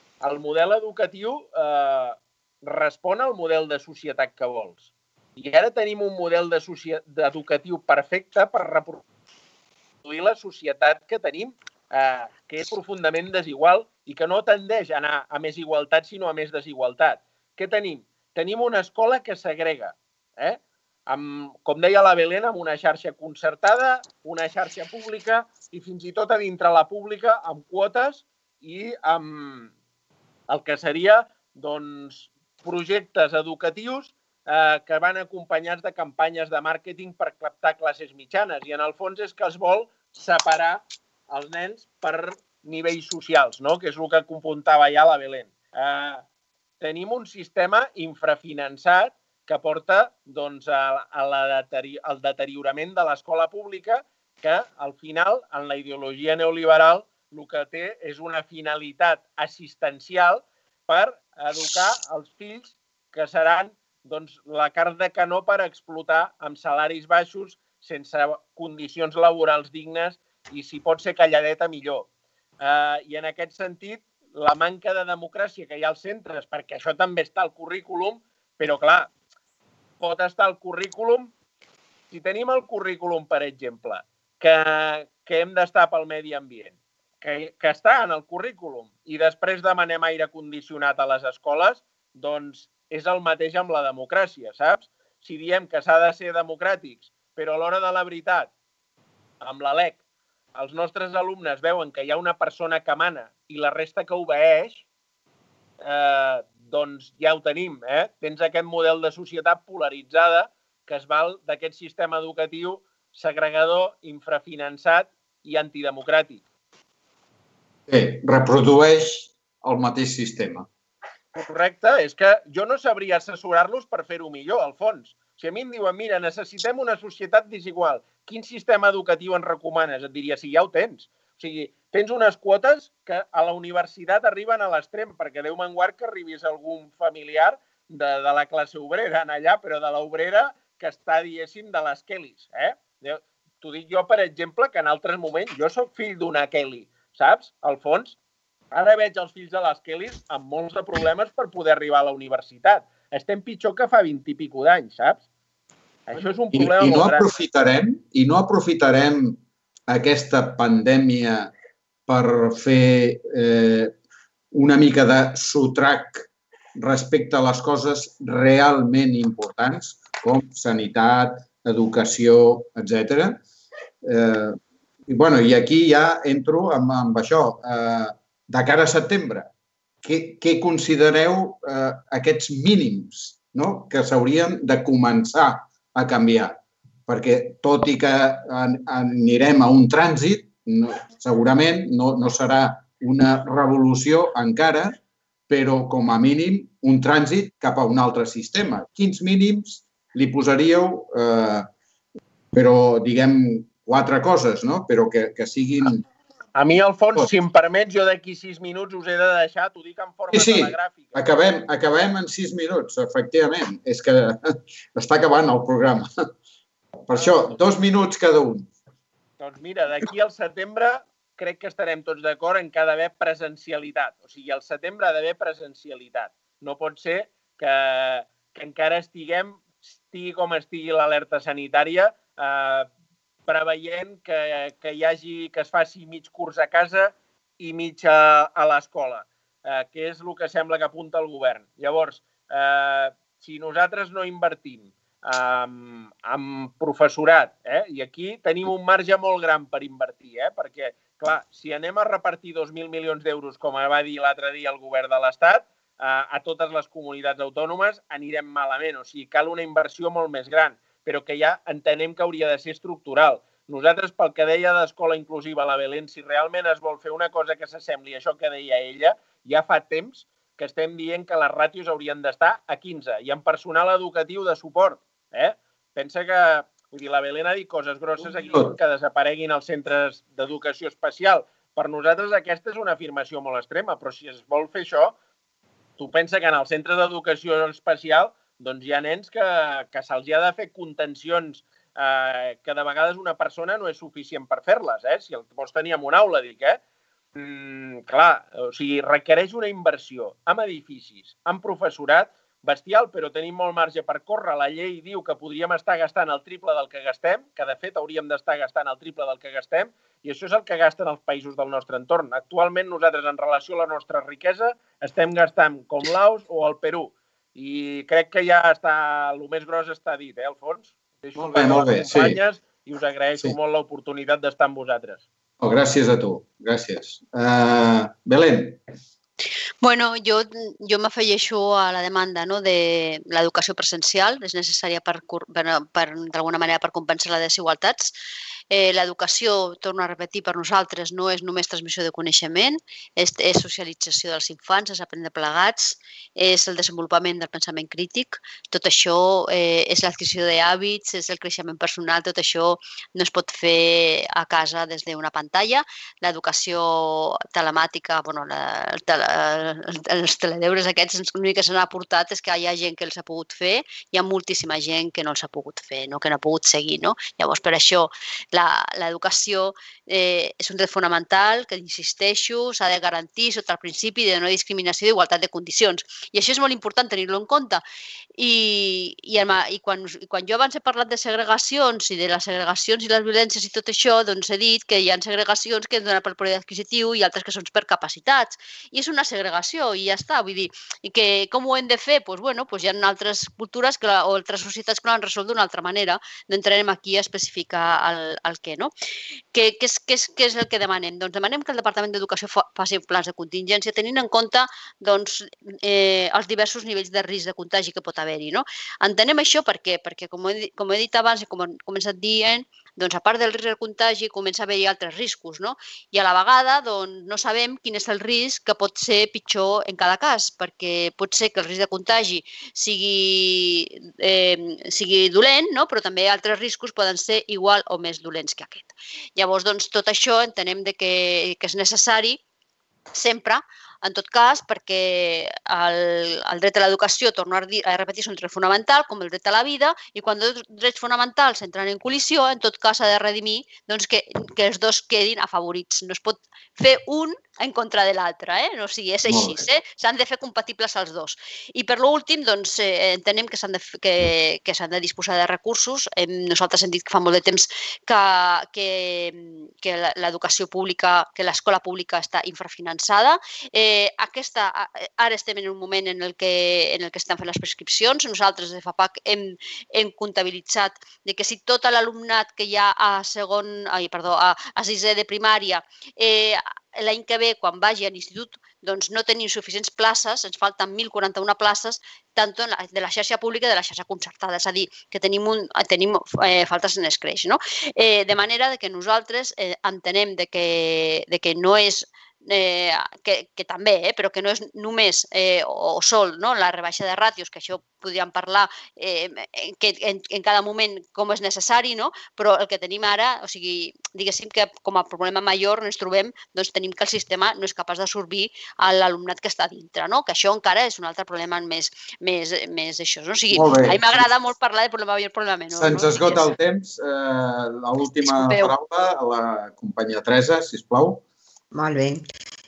respon al model de societat que vols. I ara tenim un model educatiu perfecte per reproduir la societat que tenim, que és profundament desigual i que no tendeix a anar a més igualtat, sinó a més desigualtat. Què tenim? Tenim una escola que segrega, com deia la Belén, amb una xarxa concertada, una xarxa pública i fins i tot a dintre la pública amb quotes i amb el que seria projectes educatius que van acompanyats de campanyes de màrqueting per captar classes mitjanes. I en el fons és que es vol separar els nens per nivells socials, que és el que apuntava ja la Belén. Tenim un sistema infrafinançat que porta al deteriorament de l'escola pública que, al final, en la ideologia neoliberal, el que té és una finalitat assistencial per educar els fills que seran la carn de canó per explotar amb salaris baixos, sense condicions laborals dignes i, si pot ser calladeta, millor. I en aquest sentit, la manca de democràcia que hi ha als centres, perquè això també està al currículum, però clar, pot estar al currículum, si tenim el currículum, per exemple, que hem d'estar pel medi ambient, que està en el currículum, i després demanem aire condicionat a les escoles, doncs és el mateix amb la democràcia, saps? Si diem que s'ha de ser democràtics, però a l'hora de la veritat, amb la LEC, els nostres alumnes veuen que hi ha una persona que mana i la resta que obeeix, doncs ja ho tenim. Tens aquest model de societat polaritzada que es val d'aquest sistema educatiu segregador, infrafinançat i antidemocràtic. Bé, reprodueix el mateix sistema. Correcte, és que jo no sabria assessorar-los per fer-ho millor, al fons. Si a mi em diuen, mira, necessitem una societat desigual, quin sistema educatiu ens recomanes? Et diria, si ja ho tens. O sigui, tens unes quotes que a la universitat arriben a l'extrem, perquè Déu me'n guard que arribis algun familiar de la classe obrera en allà, però de l'obrera que està, diguéssim, de les Kellys. T'ho dic jo, per exemple, que en altres moments, jo soc fill d'una Kelly, saps? Al fons, ara veig els fills de les Kellys amb molts de problemes per poder arribar a la universitat. Estem pitjor que fa 20 i pico d'anys, saps? Això és un problema molt gran. I no aprofitarem aquesta pandèmia per fer una mica de sotrac respecte a les coses realment importants, com sanitat, educació, etc. I aquí ja entro amb això. De cara a setembre, què considereu aquests mínims que s'haurien de començar a canviar? Perquè tot i que anirem a un trànsit, segurament no serà una revolució encara, però com a mínim un trànsit cap a un altre sistema. Quins mínims li posaríeu, però diguem 4 coses, però que siguin... A mi, Alfons, si em permets, jo d'aquí 6 minuts us he de deixar, t'ho dic en forma telegràfica. Acabem en 6 minuts, efectivament. És que està acabant el programa. Per això, 2 minuts cada un. Doncs mira, d'aquí al setembre crec que estarem tots d'acord en que ha d'haver presencialitat. O sigui, al setembre ha d'haver presencialitat. No pot ser que encara estigui com estigui l'alerta sanitària, preveient que es faci mig curs a casa i mig a l'escola, que és el que sembla que apunta el govern. Llavors, si nosaltres no invertim en professorat, i aquí tenim un marge molt gran per invertir, perquè, clar, si anem a repartir 2.000 milions d'euros, com va dir l'altre dia el govern de l'Estat, a totes les comunitats autònomes anirem malament. O sigui, cal una inversió molt més gran, però que ja entenem que hauria de ser estructural. Nosaltres, pel que deia d'escola inclusiva a la Belén, si realment es vol fer una cosa que s'assembli a això que deia ella, ja fa temps que estem dient que les ràtios haurien d'estar a 15 i en personal educatiu de suport. Pensa que, la Belén ha dit coses grosses aquí, que desapareguin els centres d'educació especial. Per nosaltres aquesta és una afirmació molt extrema, però si es vol fer això, tu pensa que en els centres d'educació especial doncs hi ha nens que se'ls ha de fer contencions que de vegades una persona no és suficient per fer-les, si el vols tenir en una aula, dic, clar, o sigui, requereix una inversió en edificis, en professorat, bestial, però tenim molt marge per córrer. La llei diu que podríem estar gastant el triple del que gastem, que de fet hauríem d'estar gastant el triple del que gastem, i això és el que gasten els països del nostre entorn. Actualment nosaltres, en relació a la nostra riquesa, estem gastant com Laos o el Perú. I crec que ja el més gros està dit, Alfons? Molt bé, sí. I us agraeixo molt l'oportunitat d'estar amb vosaltres. Gràcies a tu, gràcies. Belén. Bueno, jo m'afegeixo a la demanda de l'educació presencial. És necessària d'alguna manera per compensar les desigualtats. L'educació, torno a repetir, per nosaltres no és només transmissió de coneixement, és socialització dels infants, és aprendre plegats, és el desenvolupament del pensament crític, tot això és l'adquisició d'hàbits, és el creixement personal, tot això no es pot fer a casa des d'una pantalla. L'educació telemàtica, els teledeures aquests, l'únic que se n'ha aportat és que hi ha gent que els ha pogut fer, hi ha moltíssima gent que no els ha pogut fer, que no ha pogut seguir. Llavors, per això, l'educació és un dret fonamental que, insisteixo, s'ha de garantir sota el principi de no discriminació i d'igualtat de condicions. I això és molt important tenir-lo en compte. I quan jo abans he parlat de segregacions i de les segregacions i les violències i tot això, doncs he dit que hi ha segregacions que donen per poder adquisitiu i altres que són per capacitats. I és una segregació i ja està. Vull dir, i que com ho hem de fer? Doncs hi ha altres cultures o altres societats que l'han resolt d'una altra manera. No entrarem aquí a especificar el què, no? Què és el que demanem? Doncs demanem que el Departament d'Educació faci plans de contingència tenint en compte els diversos nivells de risc de contagi que pot haver-hi. Entenem això perquè, com he dit abans i com he començat dient, a part del risc de contagi comença a haver-hi altres riscos, i a la vegada no sabem quin és el risc que pot ser pitjor en cada cas, perquè pot ser que el risc de contagi sigui dolent, però també altres riscos poden ser igual o més dolents que aquest. Llavors, tot això entenem que és necessari sempre, en tot cas, perquè el dret a l'educació, torno a repetir, és un dret fonamental, com el dret a la vida, i quan els drets fonamentals entren en col·lisió, en tot cas s'ha de redimir que els dos quedin afavorits. No es pot fer un en contra de l'altre, o sigui, és així, s'han de fer compatibles els dos. I per l'últim, entenem que s'han de disposar de recursos. Nosaltres hem dit que fa molt de temps que l'educació pública, que l'escola pública està infrafinançada. Ara estem en un moment en el que estan fent les prescripcions. Nosaltres, de FAPAC, hem comptabilitzat que si tot l'alumnat que hi ha a sisè de primària, l'any que ve, quan vagi a l'institut, doncs no tenim suficients places, ens falten 1.041 places, tant de la xarxa pública i de la xarxa concertada, és a dir, que tenim faltes en escreix. De manera que nosaltres entenem que no és que també, però que no és només o sol la rebaixa de ràtios, que això podríem parlar en cada moment com és necessari, però el que tenim ara, o sigui, diguéssim que com a problema major ens trobem, doncs tenim que el sistema no és capaç d'absorbir l'alumnat que està dintre, que això encara és un altre problema més això. O sigui, a mi m'agrada molt parlar de problema major, problema menor. Se'ns esgota el temps. L'última paraula a la companya Teresa, sisplau. Molt bé.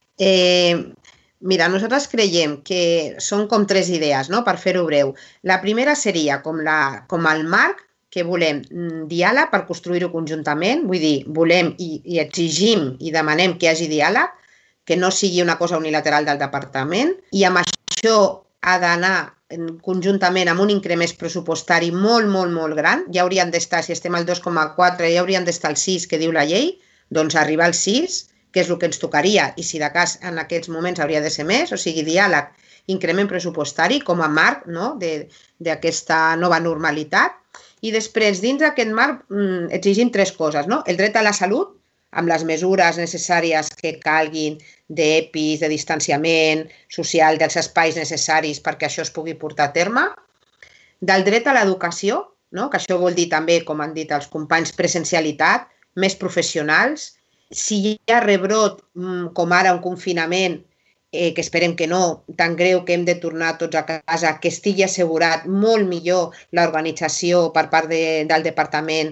Mira, nosaltres creiem que són com 3 idees, per fer-ho breu. La primera seria com el marc, que volem diàleg per construir-ho conjuntament, vull dir, volem i exigim i demanem que hi hagi diàleg, que no sigui una cosa unilateral del departament, i amb això ha d'anar conjuntament amb un increment pressupostari molt, molt, molt gran. Ja haurien d'estar, si estem al 2,4, ja haurien d'estar al 6, que diu la llei, doncs arribar al 6, que és el que ens tocaria, i si de cas en aquests moments hauria de ser més, o sigui, diàleg, increment pressupostari com a marc d'aquesta nova normalitat. I després, dins d'aquest marc, exigim 3 coses. El dret a la salut, amb les mesures necessàries que calguin d'EPIs, de distanciament social, dels espais necessaris perquè això es pugui portar a terme. Del dret a l'educació, que això vol dir també, com han dit els companys, presencialitat, més professionals. Si hi ha rebrot, com ara un confinament, que esperem que no, tan greu que hem de tornar tots a casa, que estigui assegurat molt millor l'organització per part del Departament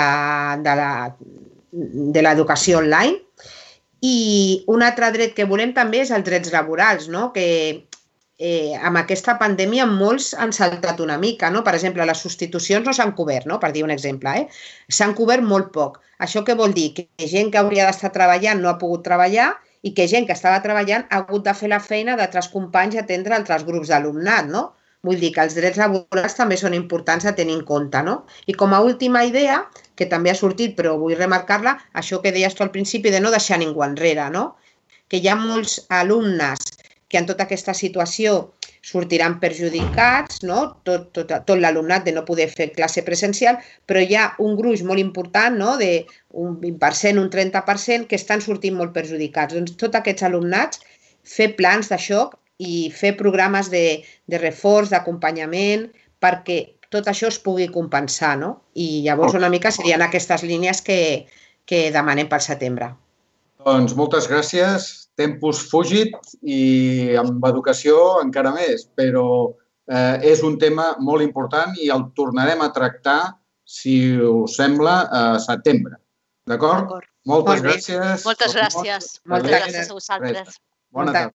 de l'Educació online. I un altre dret que volem també és els drets laborals, que amb aquesta pandèmia molts han saltat una mica. Per exemple, les substitucions no s'han cobert, per dir un exemple. S'han cobert molt poc. Això què vol dir? Que gent que hauria d'estar treballant no ha pogut treballar i que gent que estava treballant ha hagut de fer la feina d'altres companys i atendre altres grups d'alumnat. Vull dir que els drets laborals també són importants a tenir en compte. I com a última idea, que també ha sortit, però vull remarcar-la, això que deies tu al principi de no deixar ningú enrere, que hi ha molts alumnes que en tota aquesta situació sortiran perjudicats, tot l'alumnat de no poder fer classe presencial, però hi ha un gruix molt important, d'un 20%, un 30%, que estan sortint molt perjudicats. Doncs tots aquests alumnats, fer plans de xoc i fer programes de reforç, d'acompanyament, perquè tot això es pugui compensar, I llavors una mica serien aquestes línies que demanem pel setembre. Doncs moltes gràcies. Tempus fugit i amb educació encara més, però és un tema molt important i el tornarem a tractar, si us sembla, a setembre. D'acord? Moltes gràcies. Moltes gràcies. Moltes gràcies a vosaltres. Bona tarda.